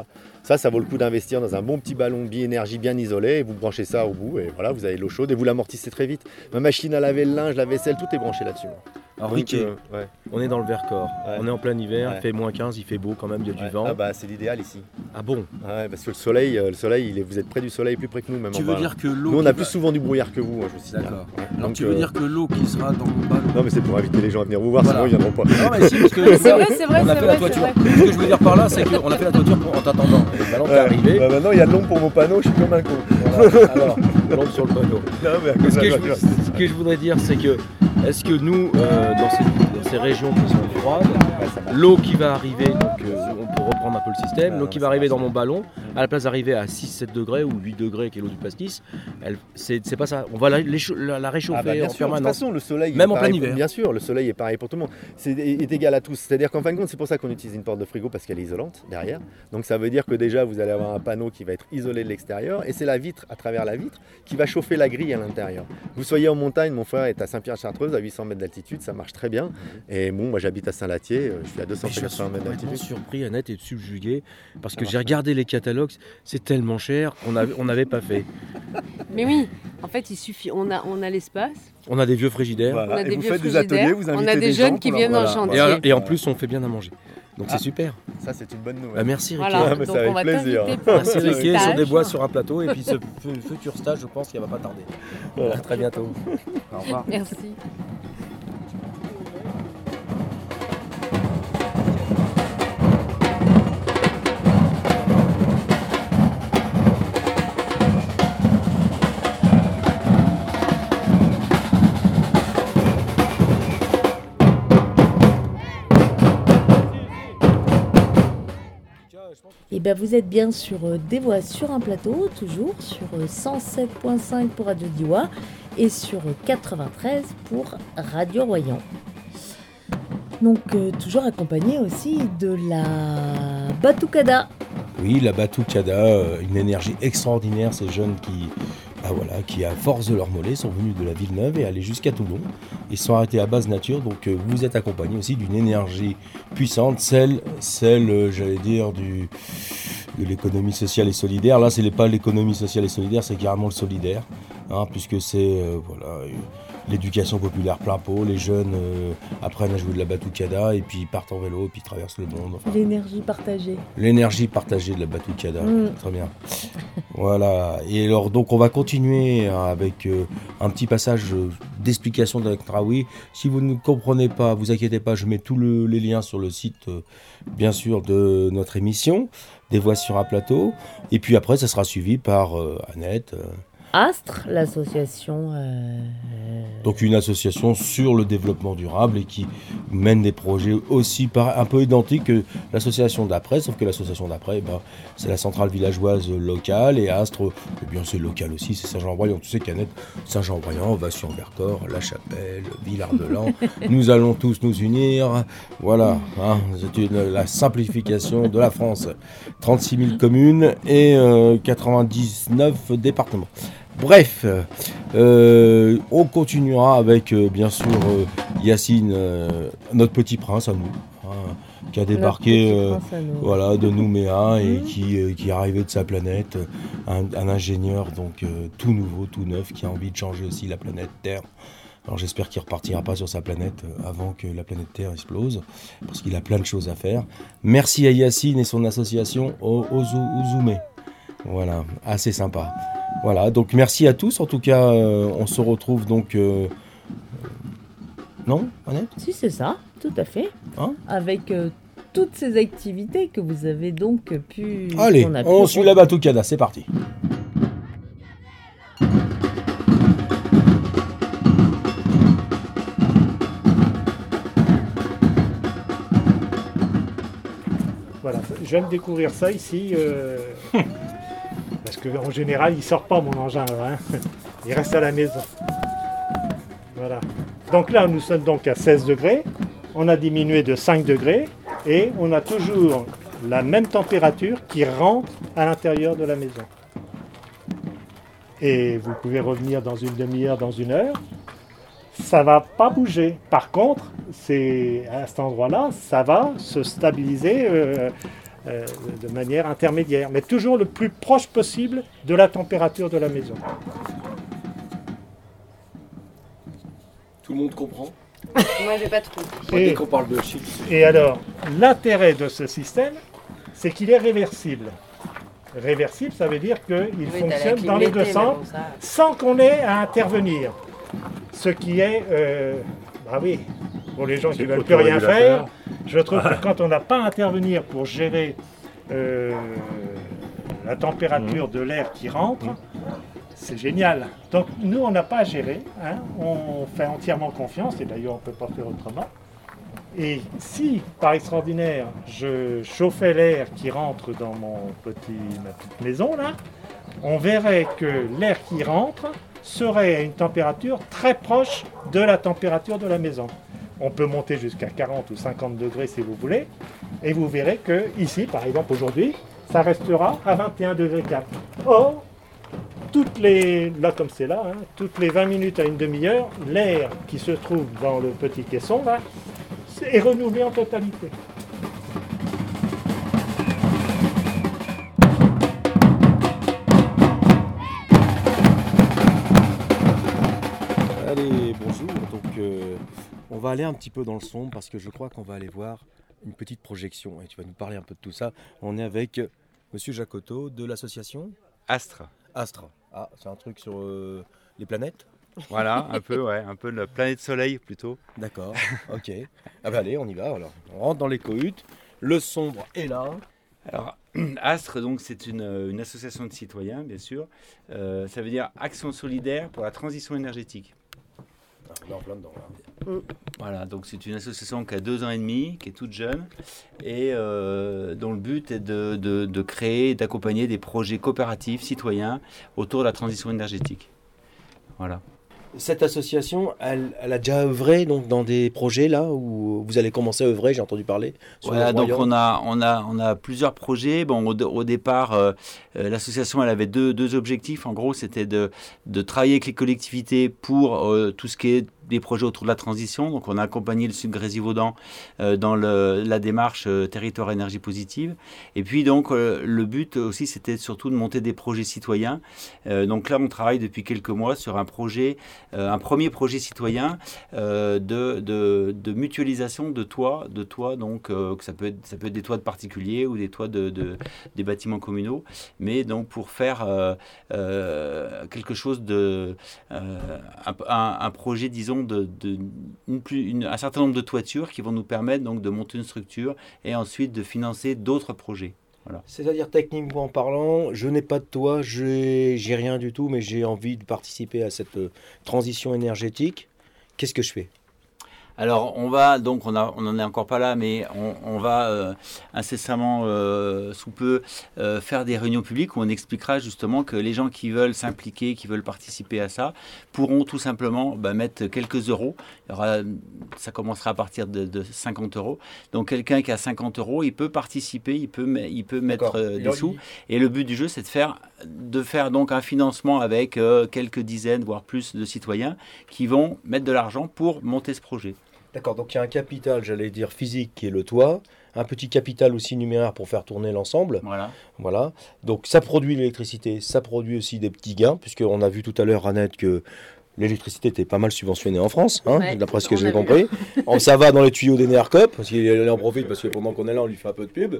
Ça vaut le coup d'investir dans un bon petit ballon bi-énergie bien isolé, et vous branchez ça au bout, et voilà, vous avez l'eau chaude, et vous l'amortissez très vite. Ma machine à laver le linge, la vaisselle, tout est branché là-dessus. Alors Donc, Riquet, ouais. on est dans le Vercors, Ouais. on est en plein hiver, Ouais. il fait moins 15, il fait beau quand même, il y a du vent. Ah bah c'est l'idéal ici. Ah bon? Ouais, parce que le soleil vous êtes près du soleil, plus près que nous même. Tu en veux bas, dire là. que l'eau Nous on qui a va- plus souvent du brouillard que vous, je vous signale. D'accord. Ouais. Alors Donc, tu veux dire que l'eau qui sera dans le ballon... Non mais c'est pour inviter les gens à venir vous voir, Voilà. sinon ils viendront pas. Non mais si, parce que C'est vrai, c'est vrai, on a c'est fait vrai, la toiture. c'est vrai. Ce que je veux dire par là, c'est qu'on a fait la toiture en t'attendant. Le ballon est arrivé. Bah, maintenant il y a de l'ombre pour mon panneau, je suis comme un con. Voilà. Alors, l'ombre sur le panneau. Non, mais à cause Ce de que, la je, voiture. ce que je voudrais dire, c'est que est-ce que nous, dans ces régions qui sont froides, l'eau qui va arriver, donc on peut reprendre un peu le système, l'eau qui va arriver dans mon ballon, à la place d'arriver à 6-7 degrés ou 8 degrés qui est l'eau du pastis, c'est pas ça. On va la réchauffer Ah bah bien en sûr, de toute permanence. façon, le soleil, Même est en plein pareil hiver. Bien sûr, le soleil est pareil pour tout le monde. Est égal à tous. C'est-à-dire qu'en fin de compte, c'est pour ça qu'on utilise une porte de frigo parce qu'elle est isolante derrière. Donc ça veut dire que déjà, vous allez avoir un panneau qui va être isolé de l'extérieur et c'est la vitre, à travers la vitre, qui va chauffer la grille à l'intérieur. Vous soyez en montagne, mon frère est à Saint-Pierre-Chartreuse, à 800 mètres d'altitude, ça marche très bien. Et bon, moi j'habite à Saint-Lathier, je suis à Mais je suis 280 mètres complètement d'altitude. surpris, Annette, et subjugué, parce que marche j'ai regardé les catalogues, c'est tellement cher qu'on n'avait pas fait. Mais oui, en fait, il suffit. On a l'espace. On a des vieux frigidaires. Voilà. On a Et des vous vieux faites des frigidaires, ateliers, vous on a invitez des des jeunes gens qui pour viennent leur- en voilà. chantier. Et en plus, on fait bien à manger. Donc c'est super. Ça, c'est une bonne nouvelle. Bah, merci Riquet. Voilà, Ah, mais donc c'est avec on va plaisir. t'inviter pour Merci un petit Riquet sur stage. des bois sur un plateau et puis ce futur stage, je pense qu'il ne va pas tarder. Voilà. À très bientôt. Au revoir. Merci. Et ben vous êtes bien sur Des Voix sur un plateau, toujours sur 107.5 pour Radio Diois et sur 93 pour Radio Royan. Donc toujours accompagné aussi de la Batucada. Oui, la Batucada, une énergie extraordinaire, ces jeunes qui, à force de leur mollet, sont venus de la Villeneuve et allaient jusqu'à Toulon. Ils sont arrêtés à base nature, donc vous êtes accompagné aussi d'une énergie puissante, celle j'allais dire, de l'économie sociale et solidaire. Là, ce n'est pas l'économie sociale et solidaire, c'est carrément le solidaire, hein, puisque c'est l'éducation populaire plein pot. Les jeunes apprennent à jouer de la batucada et puis ils partent en vélo et puis ils traversent le monde. Enfin, L'énergie partagée. l'énergie partagée de la batucada, très bien. Voilà, et alors donc on va continuer avec un petit passage d'explication d'Alektraoui. Si vous ne comprenez pas, vous inquiétez pas, je mets tous les liens sur le site, bien sûr, de notre émission, Des Voix sur un plateau. Et puis après, ça sera suivi par Annette. Astre, l'association. Donc une association sur le développement durable et qui mène des projets aussi un peu identiques que l'association d'après, sauf que l'association d'après, c'est la centrale villageoise locale et Astre, eh bien c'est local aussi, c'est Saint-Jean-Royan. Tu sais qu'Annette, Saint-Jean-Royan, Vassion-Vercors, La Chapelle, Villard-de-Lans, nous allons tous nous unir. Voilà, hein, c'est la simplification de la France. 36 000 communes et 99 départements. Bref, on continuera avec bien sûr Yacine, notre petit prince à nous, hein, qui a débarqué voilà, de Nouméa et qui est arrivé de sa planète, un ingénieur donc tout nouveau, tout neuf, qui a envie de changer aussi la planète Terre. Alors j'espère qu'il ne repartira pas sur sa planète avant que la planète Terre explose, parce qu'il a plein de choses à faire. Merci à Yacine et son association Ozoumé. Voilà, assez sympa. Voilà, donc merci à tous. En tout cas, on se retrouve donc... Non, Annette ? Si, c'est ça, tout à fait. Hein ? Avec toutes ces activités que vous avez donc pu... Allez, on suit la Batucada, c'est parti. Voilà, je viens de découvrir ça ici, parce qu'en général, il ne sort pas mon engin, là, hein. Il reste à la maison. Voilà. Donc là, nous sommes donc à 16 degrés, on a diminué de 5 degrés, et on a toujours la même température qui rentre à l'intérieur de la maison. Et vous pouvez revenir dans une demi-heure, dans une heure, ça ne va pas bouger. Par contre, à cet endroit-là, ça va se stabiliser de manière intermédiaire, mais toujours le plus proche possible de la température de la maison. Tout le monde comprend? Moi, j'ai pas trop. Dès qu'on parle de chiffres. Et alors, l'intérêt de ce système, c'est qu'il est réversible. Réversible, ça veut dire qu'il fonctionne dans les deux sens, sans qu'on ait à intervenir. Ce qui est, bah oui, pour les gens qui ne veulent plus rien faire, je trouve que quand on n'a pas à intervenir pour gérer la température de l'air qui rentre, c'est génial. Donc nous, on n'a pas à gérer, hein. On fait entièrement confiance, et d'ailleurs on ne peut pas faire autrement. Et si, par extraordinaire, je chauffais l'air qui rentre dans ma petite maison, là, on verrait que l'air qui rentre serait à une température très proche de la température de la maison. On peut monter jusqu'à 40 ou 50 degrés si vous voulez, et vous verrez que ici, par exemple aujourd'hui, ça restera à 21 degrés 4. Or, là comme c'est là, hein, toutes les 20 minutes à une demi-heure, l'air qui se trouve dans le petit caisson là, est renouvelé en totalité. Allez, bonjour. Donc, on va aller un petit peu dans le son parce que je crois qu'on va aller voir une petite projection. Et tu vas nous parler un peu de tout ça. On est avec Monsieur Jacotot de l'association Astre. Astre. Ah, c'est un truc sur les planètes? Voilà, un peu, ouais, un peu la planète Soleil plutôt. D'accord, ok. Ah bah allez, on y va alors. On rentre dans les cohutes, le sombre est là. Alors, Astre, donc, c'est une association de citoyens, bien sûr. Ça veut dire Action solidaire pour la transition énergétique. Non, plein dedans, là. Voilà, donc c'est une association qui a 2 ans et demi, qui est toute jeune, et dont le but est de créer, d'accompagner des projets coopératifs citoyens autour de la transition énergétique. Voilà. Cette association, elle a déjà œuvré donc, dans des projets là où vous allez commencer à œuvrer, j'ai entendu parler. Voilà, donc on a plusieurs projets. Bon, au départ, l'association elle avait deux objectifs. En gros, c'était de travailler avec les collectivités pour tout ce qui est des projets autour de la transition. Donc on a accompagné le Sud Grésivaudan dans la démarche territoire énergie positive. Et puis donc le but aussi c'était surtout de monter des projets citoyens. Donc là on travaille depuis quelques mois sur un premier projet citoyen de mutualisation de toits donc que ça peut être des toits de particuliers ou des toits des bâtiments communaux, mais donc pour faire quelque chose un projet disons un certain nombre de toitures qui vont nous permettre donc de monter une structure et ensuite de financer d'autres projets. Voilà. C'est-à-dire techniquement parlant, je n'ai pas de toit, j'ai rien du tout, mais j'ai envie de participer à cette transition énergétique. Qu'est-ce que je fais ? Alors on n'en est encore pas là, mais on va incessamment sous peu faire des réunions publiques où on expliquera justement que les gens qui veulent s'impliquer, qui veulent participer à ça, pourront tout simplement mettre quelques euros. Ça commencera à partir de 50 euros. Donc quelqu'un qui a 50 euros, il peut participer, il peut mettre des sous. Et le but du jeu, c'est de faire donc un financement avec quelques dizaines, voire plus de citoyens qui vont mettre de l'argent pour monter ce projet. D'accord, donc il y a un capital, j'allais dire physique, qui est le toit, un petit capital aussi numéraire pour faire tourner l'ensemble. Voilà. Donc ça produit l'électricité, ça produit aussi des petits gains, puisqu'on a vu tout à l'heure, Annette, que l'électricité était pas mal subventionnée en France, d'après ce que j'ai compris. Ça va dans les tuyaux d'Enercop, parce qu'il en profite, parce que pendant qu'on est là, on lui fait un peu de pub.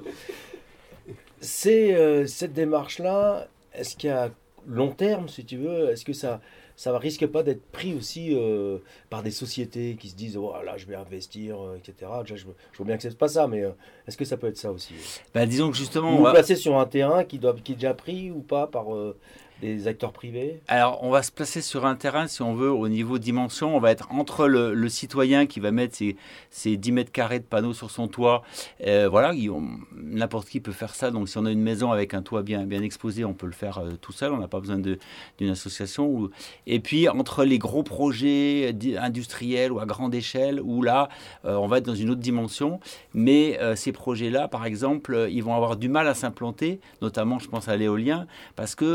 Cette démarche-là, est-ce qu'à long terme, si tu veux, est-ce que ça risque pas d'être pris aussi par des sociétés qui se disent oh là je vais investir, etc. Déjà, je vois bien que c'est pas ça, mais est-ce que ça peut être ça aussi? Disons que justement on va placer sur un terrain qui est déjà pris ou pas par des acteurs privés? Alors on va se placer sur un terrain, si on veut, au niveau dimension, on va être entre le citoyen qui va mettre ses 10 mètres carrés de panneaux sur son toit. Voilà, n'importe qui peut faire ça. Donc si on a une maison avec un toit bien exposé, on peut le faire tout seul. On n'a pas besoin d'une association. Et puis entre les gros projets industriels ou à grande échelle, où là, on va être dans une autre dimension. Mais ces projets-là, par exemple, ils vont avoir du mal à s'implanter, notamment je pense à l'éolien, parce que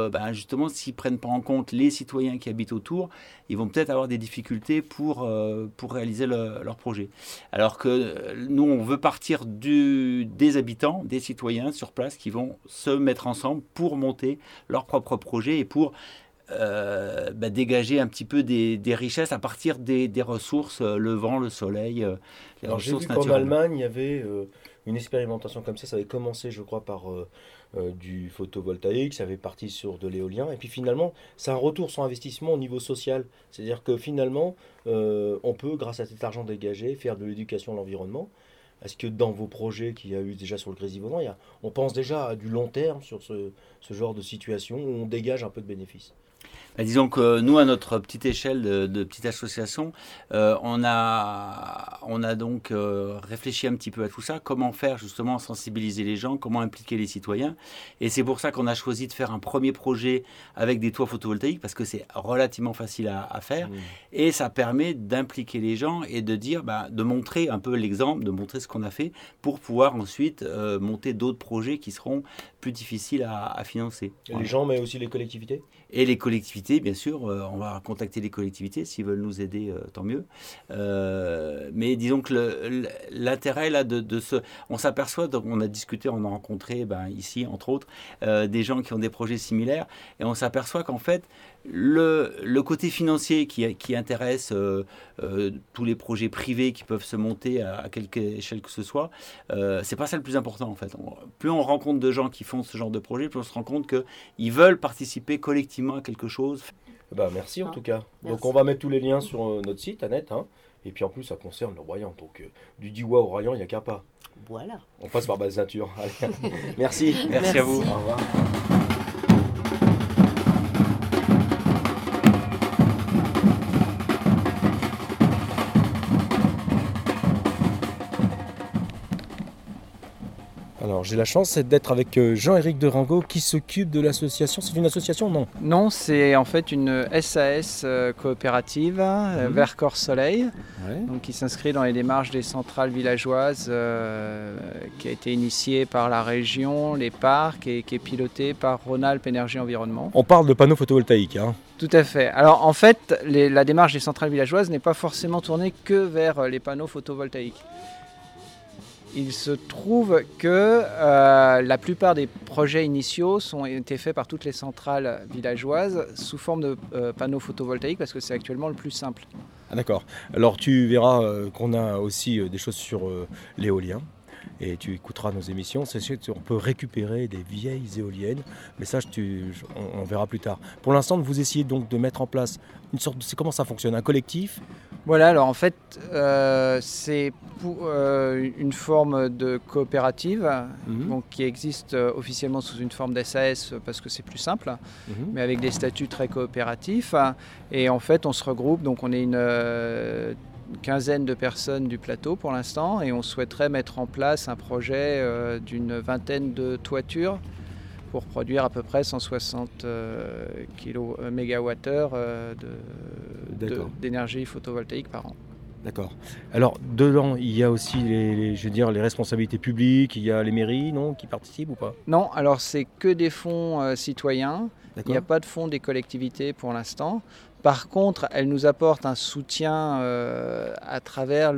justement, s'ils ne prennent pas en compte les citoyens qui habitent autour, ils vont peut-être avoir des difficultés pour réaliser leur projet. Alors que nous, on veut partir des habitants, des citoyens sur place qui vont se mettre ensemble pour monter leur propre projet et pour dégager un petit peu des richesses à partir des ressources, le vent, le soleil, les Alors j'ai ressources vu qu'en naturelles. Allemagne, il y avait une expérimentation comme ça avait commencé, je crois, par du photovoltaïque, ça avait parti sur de l'éolien, et puis finalement, c'est un retour sur investissement au niveau social. C'est-à-dire que finalement, on peut, grâce à cet argent dégagé, faire de l'éducation à l'environnement. Est-ce que dans vos projets qu'il y a eu déjà sur le Grésivaudan, on pense déjà à du long terme sur ce genre de situation où on dégage un peu de bénéfices? Disons que nous, à notre petite échelle de petite association, on a donc réfléchi un petit peu à tout ça, comment faire justement sensibiliser les gens, comment impliquer les citoyens. Et c'est pour ça qu'on a choisi de faire un premier projet avec des toits photovoltaïques, parce que c'est relativement facile à faire. Et ça permet d'impliquer les gens et de dire, de montrer un peu l'exemple, de montrer ce qu'on a fait, pour pouvoir ensuite monter d'autres projets qui seront plus difficiles à financer. Et les gens, mais aussi les collectivités? Et les collectivités, bien sûr, on va contacter les collectivités s'ils veulent nous aider, tant mieux. Mais disons que l'intérêt là on s'aperçoit, donc on a discuté, on a rencontré ici entre autres des gens qui ont des projets similaires, et on s'aperçoit qu'en fait le côté financier qui intéresse tous les projets privés qui peuvent se monter à quelque échelle que ce soit, c'est pas ça le plus important en fait. Plus on rencontre de gens qui font ce genre de projet, plus on se rend compte qu'ils veulent participer collectivement à quelque chose. Merci en tout cas. Merci. Donc on va mettre tous les liens sur notre site, Annette. Et puis en plus ça concerne le Royan. Donc du Diois au Royan, il n'y a qu'un pas. Voilà. On passe par Basse-Nature. Merci. Merci à vous. Au revoir. Alors j'ai la chance d'être avec Jean-Éric Deringot qui s'occupe de l'association. C'est une association, non? Non, c'est en fait une SAS coopérative, Vercors Soleil, donc qui s'inscrit dans les démarches des centrales villageoises, qui a été initiée par la région, les parcs et qui est pilotée par Rhône-Alpes Énergie Environnement. On parle de panneaux photovoltaïques. Tout à fait. Alors en fait, la démarche des centrales villageoises n'est pas forcément tournée que vers les panneaux photovoltaïques. Il se trouve que la plupart des projets initiaux ont été faits par toutes les centrales villageoises sous forme de panneaux photovoltaïques parce que c'est actuellement le plus simple. Ah, d'accord. Alors tu verras qu'on a aussi des choses sur l'éolien. Et tu écouteras nos émissions. On peut récupérer des vieilles éoliennes, mais ça, on verra plus tard. Pour l'instant, vous essayez donc de mettre en place une sorte de... Comment ça fonctionne? Un collectif? Voilà, alors en fait, c'est une forme de coopérative donc, qui existe officiellement sous une forme d'SAS parce que c'est plus simple, mais avec des statuts très coopératifs. Et en fait, on se regroupe, donc on est une quinzaine de personnes du plateau pour l'instant et on souhaiterait mettre en place un projet d'une vingtaine de toitures pour produire à peu près 160 mégawattheures d'énergie photovoltaïque par an. D'accord. Alors dedans, il y a aussi les responsabilités publiques, il y a les mairies, non, qui participent ou pas? Non, alors c'est que des fonds citoyens. Il n'y a pas de fonds des collectivités pour l'instant. Par contre, elle nous apporte un soutien à travers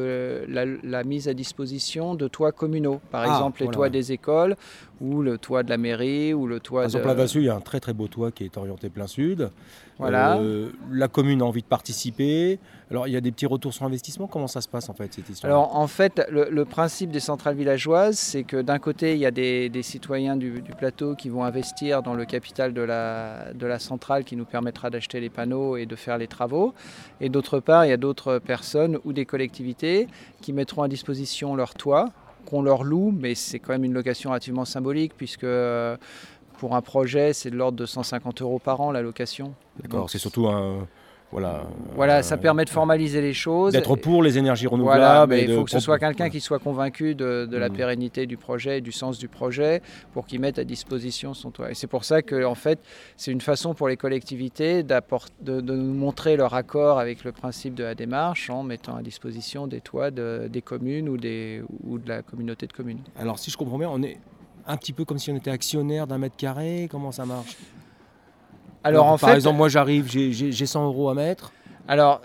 la mise à disposition de toits communaux. Par exemple, les toits des écoles, ou le toit de la mairie, ou le toit Par exemple, à Vassou, il y a un très très beau toit qui est orienté plein sud. Voilà. La commune a envie de participer. Alors, il y a des petits retours sur investissement. Comment ça se passe en fait, cette histoire? Alors, en fait, le principe des centrales villageoises, c'est que d'un côté, il y a des citoyens du plateau qui vont investir dans le capital de la centrale qui nous permettra d'acheter les panneaux et de faire les travaux. Et d'autre part, il y a d'autres personnes ou des collectivités qui mettront à disposition leur toit, qu'on leur loue, mais c'est quand même une location relativement symbolique puisque pour un projet, c'est de l'ordre de 150 € par an la location. D'accord, donc, c'est surtout un... Voilà, ça permet de formaliser les choses. D'être pour les énergies renouvelables. Voilà, mais il faut que ce soit quelqu'un qui soit convaincu de la pérennité du projet, du sens du projet, pour qu'il mette à disposition son toit. Et c'est pour ça que, en fait, c'est une façon pour les collectivités de nous montrer leur accord avec le principe de la démarche en mettant à disposition des toits des communes ou de la communauté de communes. Alors, si je comprends bien, on est un petit peu comme si on était actionnaire d'un mètre carré. Comment ça marche ? Alors, par exemple, moi j'arrive, j'ai 100 € à mettre. Alors,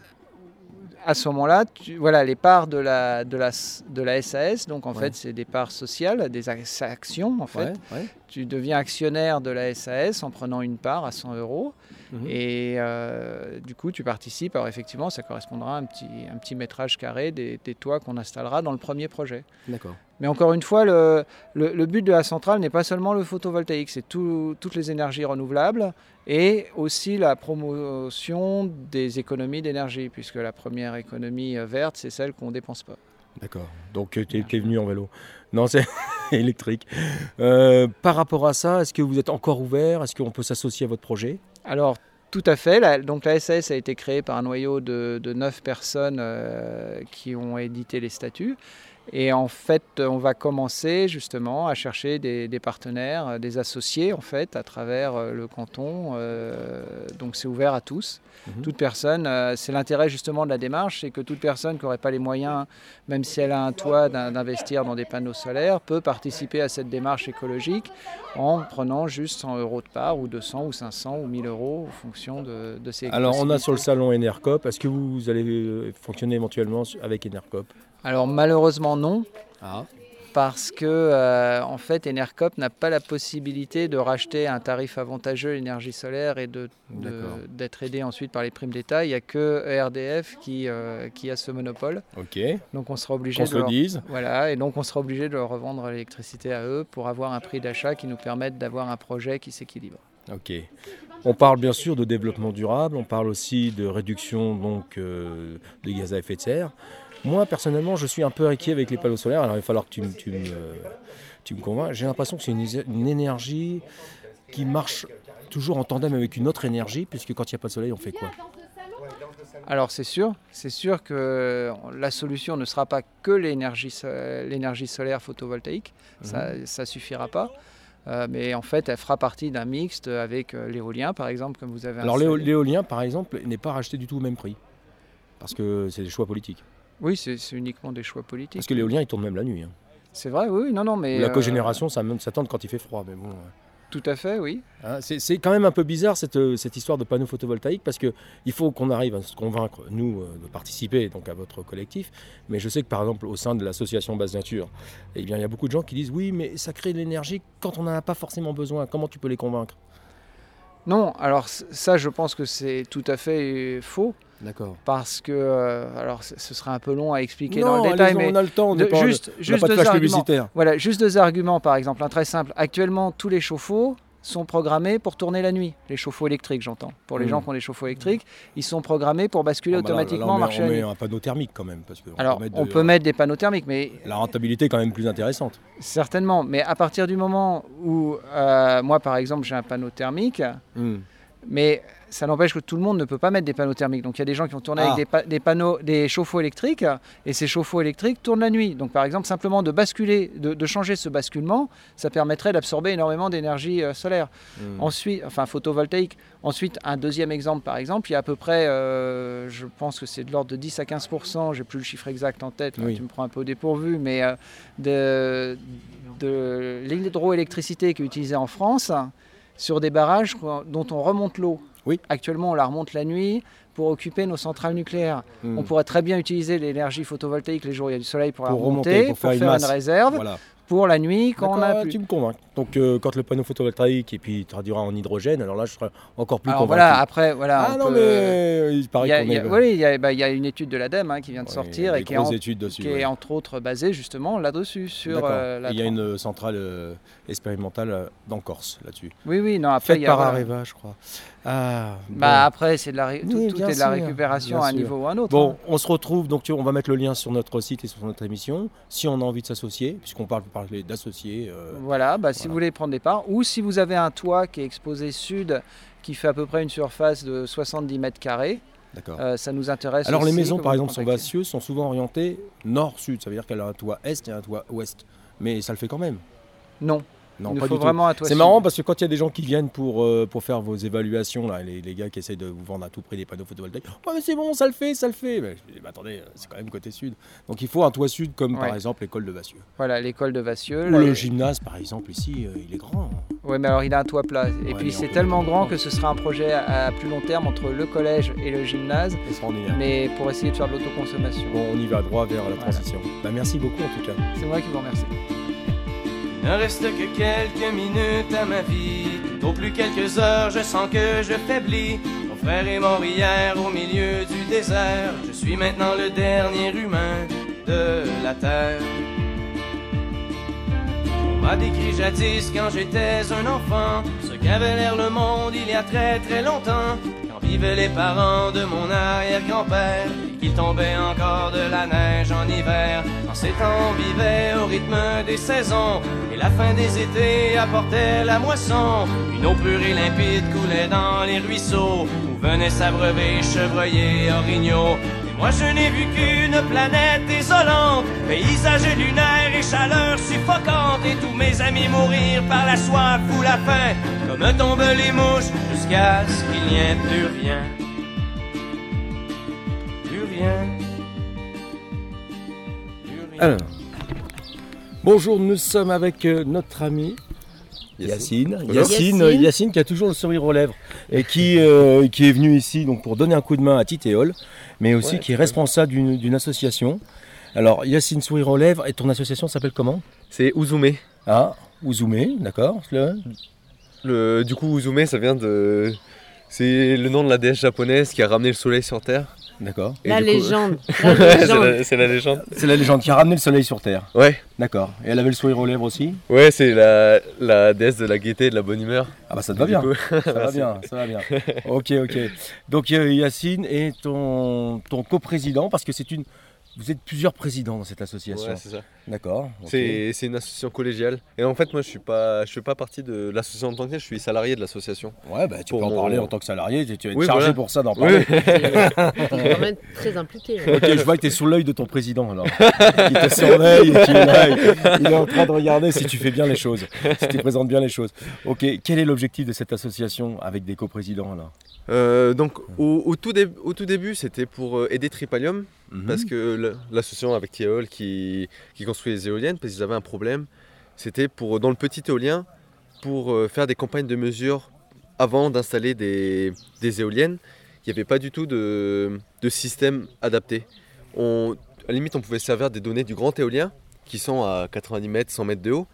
à ce moment-là, voilà, les parts de la SAS, donc en fait, c'est des parts sociales, des actions en fait. Ouais. Tu deviens actionnaire de la SAS en prenant une part à 100 €. Et du coup, tu participes. Alors effectivement, ça correspondra à un petit métrage carré des toits qu'on installera dans le premier projet. D'accord. Mais encore une fois, le but de la centrale n'est pas seulement le photovoltaïque, c'est toutes les énergies renouvelables et aussi la promotion des économies d'énergie, puisque la première économie verte, c'est celle qu'on ne dépense pas. D'accord. Donc tu es venu en vélo. Non, c'est électrique. Par rapport à ça, est-ce que vous êtes encore ouvert? Est-ce qu'on peut s'associer à votre projet? Alors, tout à fait. Donc la SAS a été créée par un noyau de 9 personnes qui ont édité les statuts. Et en fait, on va commencer justement à chercher des partenaires, des associés en fait, à travers le canton. Donc c'est ouvert à tous. Toute personne, c'est l'intérêt justement de la démarche, c'est que toute personne qui n'aurait pas les moyens, même si elle a un toit, d'investir dans des panneaux solaires, peut participer à cette démarche écologique en prenant juste 100 € de part, ou 200, ou 500, ou 1000 € en fonction de ses Alors on a possibilités. sur le salon Enercop, est-ce que vous allez fonctionner éventuellement avec Enercop? Alors malheureusement non, parce que en fait Enercop n'a pas la possibilité de racheter un tarif avantageux l'énergie solaire et d'être aidé ensuite par les primes d'État. Il n'y a que ERDF qui a ce monopole. Ok. Donc on sera obligé Voilà, et donc on sera obligé de leur revendre l'électricité à eux pour avoir un prix d'achat qui nous permette d'avoir un projet qui s'équilibre. Ok. On parle bien sûr de développement durable, on parle aussi de réduction donc, des gaz à effet de serre. Moi, personnellement, je suis un peu inquiet avec les panneaux solaires. Alors, il va falloir que tu me convainques. J'ai l'impression que c'est une énergie qui marche toujours en tandem avec une autre énergie, puisque quand il n'y a pas de soleil, on fait quoi? Alors, c'est sûr que la solution ne sera pas que l'énergie solaire photovoltaïque. Ça ne suffira pas. Mais en fait, elle fera partie d'un mixte avec l'éolien, par exemple, comme vous avez Alors, l'éolien, par exemple, n'est pas racheté du tout au même prix, parce que c'est des choix politiques. Oui, c'est uniquement des choix politiques. Parce que l'éolien, il tourne même la nuit. Hein. C'est vrai, oui, non, mais... La cogénération, ça tente quand il fait froid, mais bon... Tout à fait, oui. Hein, c'est quand même un peu bizarre cette histoire de panneaux photovoltaïques, parce qu'il faut qu'on arrive à se convaincre, nous, de participer donc, à votre collectif. Mais je sais que, par exemple, au sein de l'association Base Nature, eh bien, il y a beaucoup de gens qui disent « Oui, mais ça crée de l'énergie quand on n'en a pas forcément besoin. Comment tu peux les convaincre ?» Non, alors ça, je pense que c'est tout à fait faux. D'accord. Parce que, alors ce sera un peu long à expliquer dans le détail, mais on a le temps, juste pas de deux flash arguments. Publicitaire. Voilà, juste deux arguments par exemple, un très simple. Actuellement, tous les chauffe-eau sont programmés pour tourner la nuit. Les chauffe-eau électriques, j'entends. Pour les gens qui ont des chauffe-eau électriques, ils sont programmés pour basculer automatiquement, marcher la nuit. On met un panneau thermique quand même. On peut mettre des panneaux thermiques, mais... La rentabilité est quand même plus intéressante. Certainement, mais à partir du moment où, moi par exemple, j'ai un panneau thermique, mais ça n'empêche que tout le monde ne peut pas mettre des panneaux thermiques. Donc il y a des gens qui vont tourner avec des chauffe-eau électriques, et ces chauffe-eau électriques tournent la nuit. Donc par exemple, simplement de changer ce basculement, ça permettrait d'absorber énormément d'énergie solaire. Ensuite, enfin photovoltaïque. Ensuite, un deuxième exemple, par exemple, il y a à peu près, je pense que c'est de l'ordre de 10 à 15%, j'ai plus le chiffre exact en tête, là, tu me prends un peu au dépourvu, mais de l'hydroélectricité qui est utilisée en France sur des barrages dont on remonte l'eau. Oui. Actuellement, on la remonte la nuit pour occuper nos centrales nucléaires. On pourrait très bien utiliser l'énergie photovoltaïque les jours où il y a du soleil pour la remonter, pour faire une réserve. Voilà. Pour la nuit, quand on a plus. Tu me convaincs. Donc, quand le panneau photovoltaïque et puis traduira en hydrogène, alors là, je serai encore plus convaincu. Voilà, après, voilà. Ah non, mais il paraît qu'on est... Oui, il y a une étude de l'ADEME qui vient de sortir et qui est entre autres basée justement là-dessus. Il y a une centrale expérimentale dans Corse là-dessus. Oui, non, après. Faite par Areva, je crois. Après, c'est tout est de la récupération à un niveau ou à un autre. Bon, on se retrouve, donc on va mettre le lien sur notre site et sur notre émission, si on a envie de s'associer, puisqu'on parle d'associer. Voilà, si vous voulez prendre des parts, ou si vous avez un toit qui est exposé sud, qui fait à peu près une surface de 70 mètres carrés, ça nous intéresse. Alors les maisons, par exemple, sont vacieuses, sont souvent orientées nord-sud, ça veut dire qu'elle a un toit est et un toit ouest, mais ça le fait quand même. Non. Non, Il nous pas faut du tout. vraiment un toit C'est sud. marrant parce que quand il y a des gens qui viennent pour faire vos évaluations, là, les gars qui essayent de vous vendre à tout prix des panneaux photovoltaïques, ouais, mais c'est bon, ça le fait. Mais je dis, attendez, c'est quand même côté sud. Donc il faut un toit sud comme par exemple l'école de Vassieux. Voilà, l'école de Vassieux. Ou le gymnase par exemple ici, il est grand. Oui, mais alors il a un toit plat. Et puis c'est tellement grand que ce sera un projet à plus long terme entre le collège et le gymnase. Mais pour essayer de faire de l'autoconsommation. Bon, on y va droit vers la transition. Bah, merci beaucoup en tout cas. C'est moi qui vous remercie. Il ne reste que quelques minutes à ma vie. Au plus quelques heures, je sens que je faiblis. Mon frère est mort hier au milieu du désert. Je suis maintenant le dernier humain de la terre. On m'a décrit jadis quand j'étais un enfant ce qu'avait l'air le monde il y a très très longtemps, quand vivaient les parents de mon arrière-grand-père et qu'il tombait encore de la neige en hiver. En ces temps on vivait au rythme des saisons et la fin des étés apportait la moisson. Une eau pure et limpide coulait dans les ruisseaux où venaient s'abreuver chevreuils et orignaux. Moi je n'ai vu qu'une planète désolante, paysage lunaire et chaleur suffocante, et tous mes amis mourir par la soif ou la faim, comme tombent les mouches, jusqu'à ce qu'il n'y ait plus rien. Plus rien. Alors, bonjour, nous sommes avec notre ami Yacine. Yacine qui a toujours le sourire aux lèvres et qui est venu ici donc, pour donner un coup de main à Titéol, mais aussi qui est responsable d'une association. Alors Yacine Sourire aux lèvres, et ton association s'appelle comment? C'est Uzume. Ah, Uzume, d'accord. Du coup, Uzume, ça vient de... C'est le nom de la déesse japonaise qui a ramené le soleil sur Terre. D'accord. La légende. C'est la légende. C'est la légende qui a ramené le soleil sur Terre. Ouais. D'accord. Et elle avait le sourire aux lèvres aussi? Ouais, c'est la déesse de la gaieté et de la bonne humeur. Ah bah ça te va bien. Ça va bien, ça va bien. Ok. Donc Yacine est ton coprésident parce que vous êtes plusieurs présidents dans cette association. Ouais, c'est ça. D'accord. Okay. C'est une association collégiale. Et en fait, moi, je fais pas partie de l'association en tant que telle, je suis salarié de l'association. Ouais, bah tu peux en parler en tant que salarié, tu vas être chargé pour ça d'en parler. Tu es quand même très impliqué. Ok, je vois que tu es sous l'œil de ton président alors. Qui te surveille et qui est là, il est en train de regarder si tu fais bien les choses, si tu présentes bien les choses. Ok, quel est l'objectif de cette association avec des coprésidents alors? Donc au tout début c'était pour aider Tripalium parce que l'association avec Tiéol qui construit les éoliennes, parce qu'ils avaient un problème, c'était dans le petit éolien pour faire des campagnes de mesure avant d'installer des éoliennes. Il n'y avait pas du tout de système adapté. À la limite on pouvait servir des données du grand éolien qui sont à 90 mètres, 100 mètres de haut.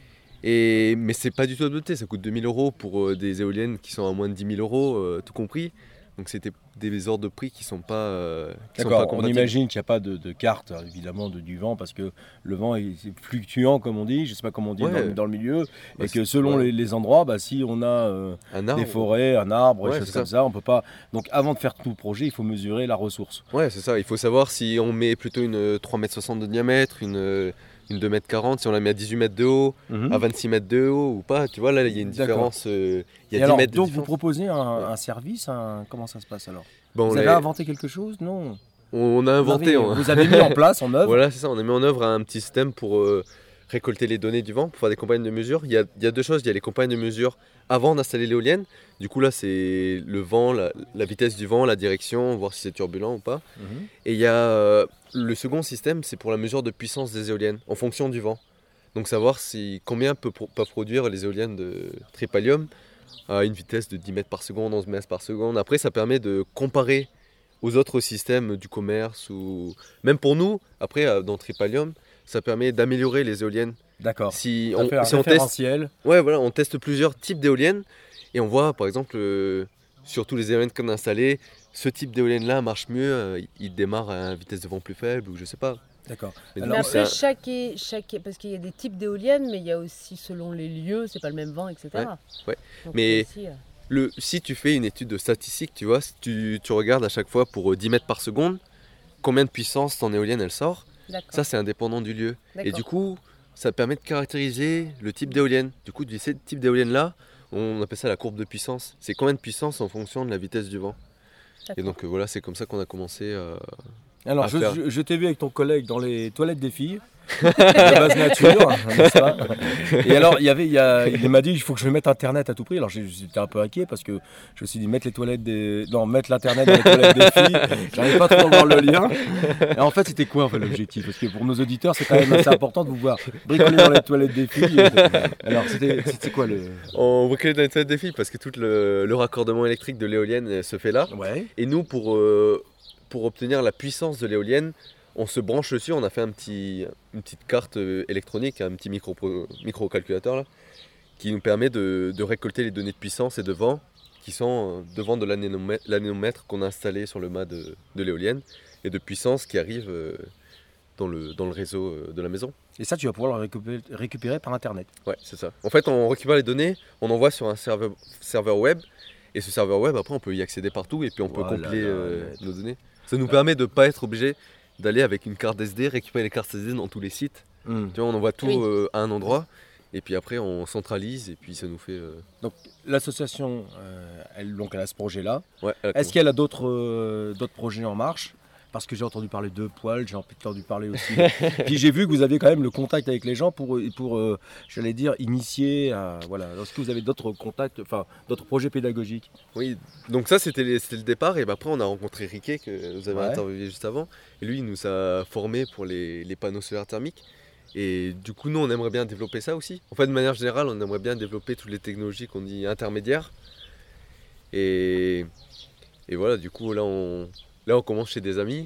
Mais c'est pas du tout adapté, ça coûte 2 000 € pour des éoliennes qui sont à moins de 10 000 €, tout compris. Donc c'était des ordres de prix qui sont pas D'accord, on imagine qu'il n'y a pas de carte évidemment du vent parce que le vent est fluctuant comme on dit, je ne sais pas comment on dit dans le milieu, et que selon les endroits, si on a des forêts, un arbre, des choses comme ça, on peut pas... Donc avant de faire tout le projet, il faut mesurer la ressource. Ouais, c'est ça, il faut savoir si on met plutôt une 3,60 m de diamètre, une 2,40 m, si on la met à 18 mètres de haut, à 26 mètres de haut ou pas, tu vois, là il y a une différence, il y a 10 mètres de donc différence. vous proposez un service, comment ça se passe alors? Vous avez inventé quelque chose? Non. On a inventé. Vous avez mis en place, en œuvre? Voilà, c'est ça, on a mis en œuvre un petit système pour récolter les données du vent, pour faire des campagnes de mesure. Il y a deux choses, il y a les campagnes de mesure avant d'installer l'éolienne. Du coup là c'est le vent, la vitesse du vent, la direction, voir si c'est turbulent ou pas. Et il y a le second système, c'est pour la mesure de puissance des éoliennes, en fonction du vent. Donc savoir combien peuvent produire les éoliennes de Tripalium à une vitesse de 10 mètres par seconde, 11 mètres par seconde. Après ça permet de comparer aux autres systèmes du commerce ou même pour nous, après dans Tripalium, ça permet d'améliorer les éoliennes. D'accord. Si on teste, on teste plusieurs types d'éoliennes et on voit par exemple sur tous les éoliennes qu'on a installées, ce type d'éolienne là marche mieux, il démarre à une vitesse de vent plus faible ou je sais pas. D'accord. Mais après chaque parce qu'il y a des types d'éoliennes, mais il y a aussi selon les lieux, c'est pas le même vent, etc. Ouais. Mais si tu fais une étude de statistique, tu vois, si tu regardes à chaque fois pour 10 mètres par seconde, combien de puissance ton éolienne elle sort, ça c'est indépendant du lieu. Et du coup, ça permet de caractériser le type d'éolienne. Du coup, ce type d'éolienne là, on appelle ça la courbe de puissance. C'est combien de puissance en fonction de la vitesse du vent. Et donc voilà, c'est comme ça qu'on a commencé Alors je t'ai vu avec ton collègue dans les toilettes des filles. La base nature, n'est-ce pas? Et alors, il m'a dit, il faut que je mette Internet à tout prix. Alors, j'étais un peu inquiet parce que je me suis dit, mettre l'Internet dans les toilettes des filles, j'arrivais pas trop à voir le lien. Et en fait, c'était quoi l'objectif? Parce que pour nos auditeurs, c'est quand même assez important de vous voir bricoler dans les toilettes des filles. Alors, c'était quoi le... On bricole dans les toilettes des filles parce que tout le raccordement électrique de l'éolienne se fait là. Ouais. Et nous, pour obtenir la puissance de l'éolienne, on se branche dessus, on a fait une petite carte électronique, un petit micro-calculateur là, qui nous permet de récolter les données de puissance et de vent qui sont de vent de l'anémomètre qu'on a installé sur le mât de l'éolienne et de puissance qui arrive dans le réseau de la maison. Et ça, tu vas pouvoir le récupérer par Internet. Ouais, c'est ça. En fait, on récupère les données, on envoie sur un serveur web et ce serveur web, après, on peut y accéder partout et puis on peut compiler nos données. Ça nous permet de ne pas être obligé d'aller avec une carte SD, récupérer les cartes SD dans tous les sites. Tu vois, on envoie tout à un endroit et puis après on centralise et puis ça nous fait... Donc l'association, elle a ce projet-là. Ouais, est-ce qu'elle a d'autres projets en marche? Parce que j'ai entendu parler de poils, j'ai entendu parler aussi. Puis j'ai vu que vous aviez quand même le contact avec les gens pour j'allais dire, initier. Voilà. Est-ce que vous avez d'autres contacts, enfin d'autres projets pédagogiques? Oui, donc ça c'était le départ. Et après on a rencontré Riquet, que vous avez interviewé juste avant. Et lui il nous a formés pour les panneaux solaires thermiques. Et du coup nous on aimerait bien développer ça aussi. En fait de manière générale on aimerait bien développer toutes les technologies qu'on dit intermédiaires. Et voilà, du coup là on commence chez des amis.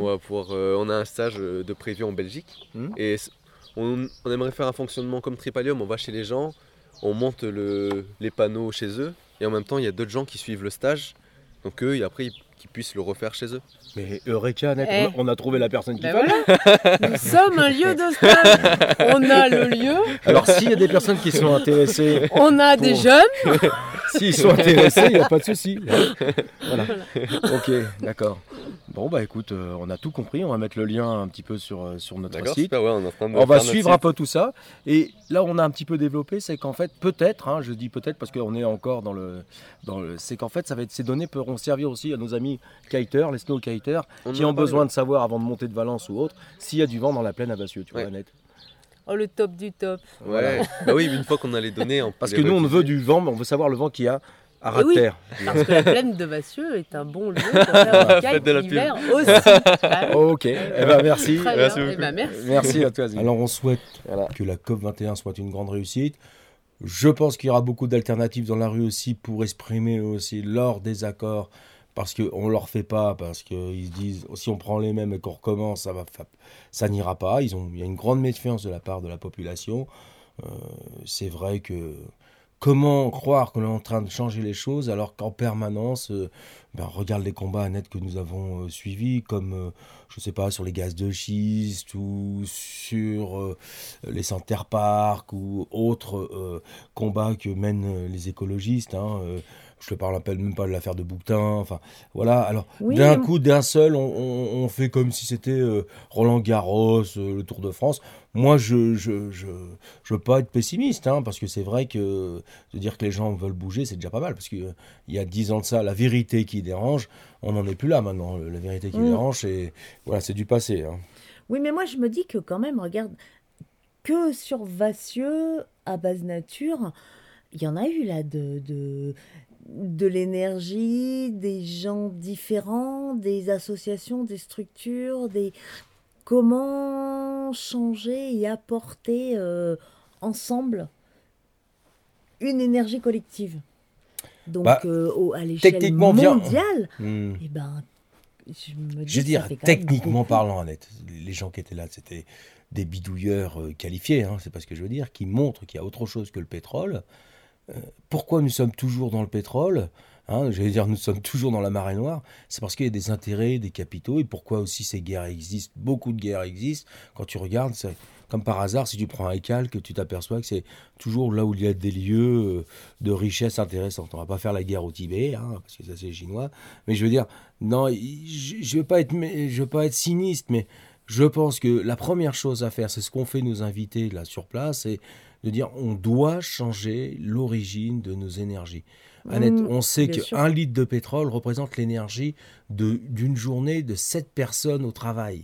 On a un stage de prévu en Belgique. Et on aimerait faire un fonctionnement comme Tripalium. On va chez les gens, on monte les panneaux chez eux. Et en même temps, il y a d'autres gens qui suivent le stage. Donc eux, et après, qu'ils puissent le refaire chez eux. Mais Eureka, net, on a trouvé la personne qui voilà. Nous sommes un lieu de stage. On a le lieu. Alors s'il y a des personnes qui sont intéressées... On a des jeunes. S'ils sont intéressés, il n'y a pas de souci. Voilà. Ok, d'accord. Bon, bah écoute, on a tout compris. On va mettre le lien un petit peu sur notre site. Super, on est en train de on va faire suivre un peu tout ça. Et là, on a un petit peu développé, c'est qu'en fait, peut-être, je dis peut-être parce qu'on est encore dans le c'est qu'en fait, ces données pourront servir aussi à nos amis kiters, les snow kiters, qui ont besoin de savoir avant de monter de Valence ou autre, s'il y a du vent dans la plaine à Bassieux, tu vois, Annette. Oh, le top du top. Ouais. Bah oui, une fois qu'on a les données, parce que nous, on veut du vent, mais on veut savoir le vent qu'il y a à ras de terre. Parce que la plaine de Bassieux est un bon lieu pour faire un kite l'hiver aussi. Ok, merci. Merci beaucoup. Merci à toi. Alors on souhaite que la COP21 soit une grande réussite. Je pense qu'il y aura beaucoup d'alternatives dans la rue aussi pour exprimer aussi leur désaccord, parce qu'on ne leur fait pas, parce qu'ils se disent si on prend les mêmes et qu'on recommence, ça n'ira pas. Il y a une grande méfiance de la part de la population. C'est vrai que comment croire qu'on est en train de changer les choses alors qu'en permanence, regarde les combats nets que nous avons suivis, comme, je ne sais pas, sur les gaz de schiste ou sur les Center Park ou autres combats que mènent les écologistes. Je ne parle même pas de l'affaire de Bouquetin. Enfin, voilà. Alors, d'un coup, d'un seul, on fait comme si c'était Roland Garros, le Tour de France. Moi, je veux pas être pessimiste, parce que c'est vrai que de dire que les gens veulent bouger, c'est déjà pas mal. Parce qu'il y a 10 ans de ça, la vérité qui dérange, on n'en est plus là maintenant. La vérité qui dérange, c'est du passé. Oui, mais moi, je me dis que quand même, regarde, que sur Vassieux, à base nature, il y en a eu là de l'énergie, des gens différents, des associations, des structures, comment changer et apporter ensemble une énergie collective. Donc à l'échelle mondiale, je veux dire, techniquement parlant, Annette, les gens qui étaient là, c'était des bidouilleurs qualifiés, c'est pas ce que je veux dire, qui montrent qu'il y a autre chose que le pétrole. Pourquoi nous sommes toujours dans le pétrole, j'allais dire nous sommes toujours dans la marée noire, c'est parce qu'il y a des intérêts, des capitaux, et pourquoi aussi ces guerres existent, beaucoup de guerres existent. Quand tu regardes, c'est comme par hasard, si tu prends un calque, tu t'aperçois que c'est toujours là où il y a des lieux de richesse intéressante. On va pas faire la guerre au Tibet, parce que ça c'est les Chinois, mais je veux dire, non, je veux pas être sinistre, mais je pense que la première chose à faire, c'est ce qu'ont fait nos invités là sur place, c'est de dire on doit changer l'origine de nos énergies. Annette, on sait qu'un litre de pétrole représente l'énergie d'une journée de 7 personnes au travail.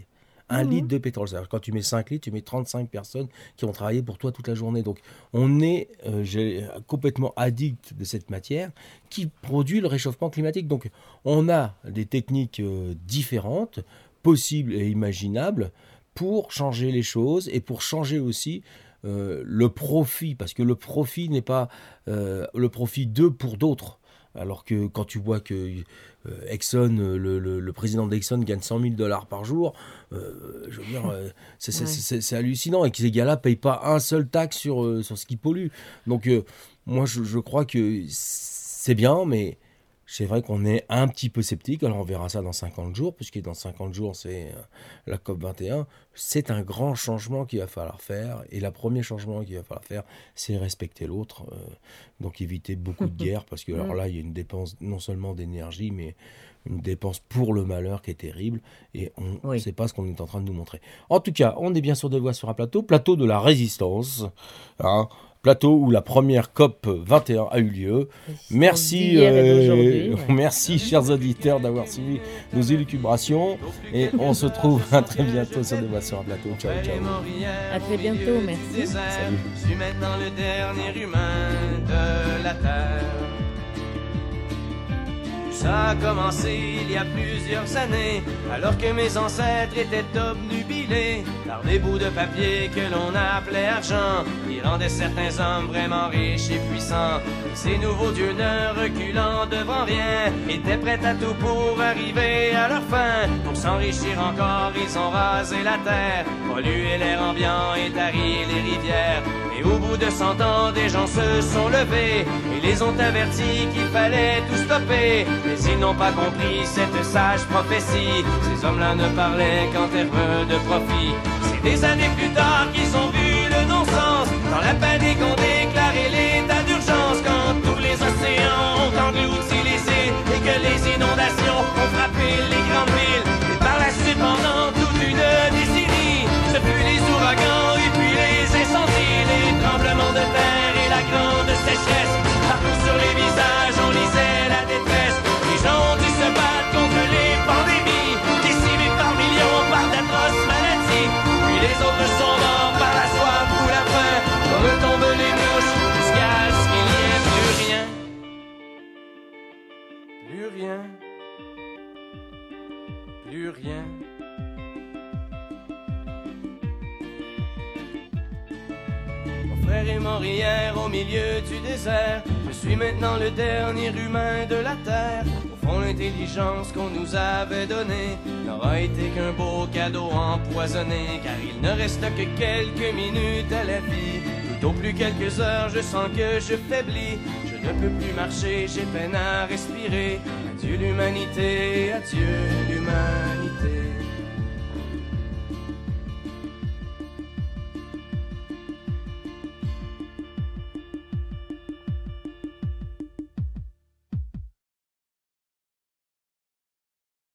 1 litre de pétrole. C'est-à-dire quand tu mets 5 litres, tu mets 35 personnes qui vont travailler pour toi toute la journée. Donc on est complètement addict de cette matière qui produit le réchauffement climatique. Donc on a des techniques différentes, possibles et imaginables, pour changer les choses et pour changer aussi le profit, parce que le profit n'est pas le profit d'eux pour d'autres. Alors que quand tu vois que Exxon, le président d'Exxon gagne $100 000 par jour, je veux dire, c'est hallucinant, et que ces gars-là ne payent pas un seul taxe sur ce qui pollue. Donc moi je crois que c'est bien, mais c'est vrai qu'on est un petit peu sceptique. Alors on verra ça dans 50 jours, puisque dans 50 jours c'est la COP21. C'est un grand changement qu'il va falloir faire. Et le premier changement qu'il va falloir faire, c'est respecter l'autre. Donc éviter beaucoup de guerres, parce que alors là, il y a une dépense non seulement d'énergie, mais une dépense pour le malheur qui est terrible. Et on ne sait pas ce qu'on est en train de nous montrer. En tout cas, on est bien sûr de voix sur un plateau de la résistance. Hein, plateau où la première COP 21 a eu lieu. Merci, merci chers auditeurs d'avoir suivi nos élucubrations, et on se retrouve à très bientôt sur Des Voix sur un plateau. Ciao, ciao. À très bientôt, merci. Salut. Je suis maintenant le dernier humain de la Terre. Ça a commencé il y a plusieurs années, alors que mes ancêtres étaient obnubilés par des bouts de papier que l'on appelait argent, qui rendaient certains hommes vraiment riches et puissants. Ces nouveaux dieux, ne reculant devant rien, étaient prêts à tout pour arriver à leur fin. Pour s'enrichir encore, ils ont rasé la terre, pollué l'air ambiant et tari les rivières. Et au bout de 100 ans, des gens se sont levés et les ont avertis qu'il fallait tout stopper. Mais ils n'ont pas compris cette sage prophétie. Ces hommes-là ne parlaient qu'en termes de profit. C'est des années plus tard qu'ils ont vu le non-sens. Dans la panique, on déclaré l'état d'urgence. Quand tous les océans ont englouti les îles et que les inondations ont frappé les grandes villes. Et par la suite, pendant toute une décennie, ce fut les ouragans et puis les incendies, les tremblements de terre et la grande sécheresse. Partout sur les visages, on lisait la détresse. Les gens ont dû se battre contre les pandémies, décimés par millions par d'atroces maladies. Puis les autres sont morts par la soif ou la faim, comme tombent les mouches jusqu'à ce qu'il n'y ait plus rien. Plus rien. Plus rien. Mon frère est mort hier au milieu du désert. Je suis maintenant le dernier humain de la terre. Au fond, l'intelligence qu'on nous avait donnée n'aura été qu'un beau cadeau empoisonné, car il ne reste que quelques minutes à la vie. Tout au plus quelques heures, je sens que je faiblis. Je ne peux plus marcher, j'ai peine à respirer. Adieu l'humanité, adieu l'humain.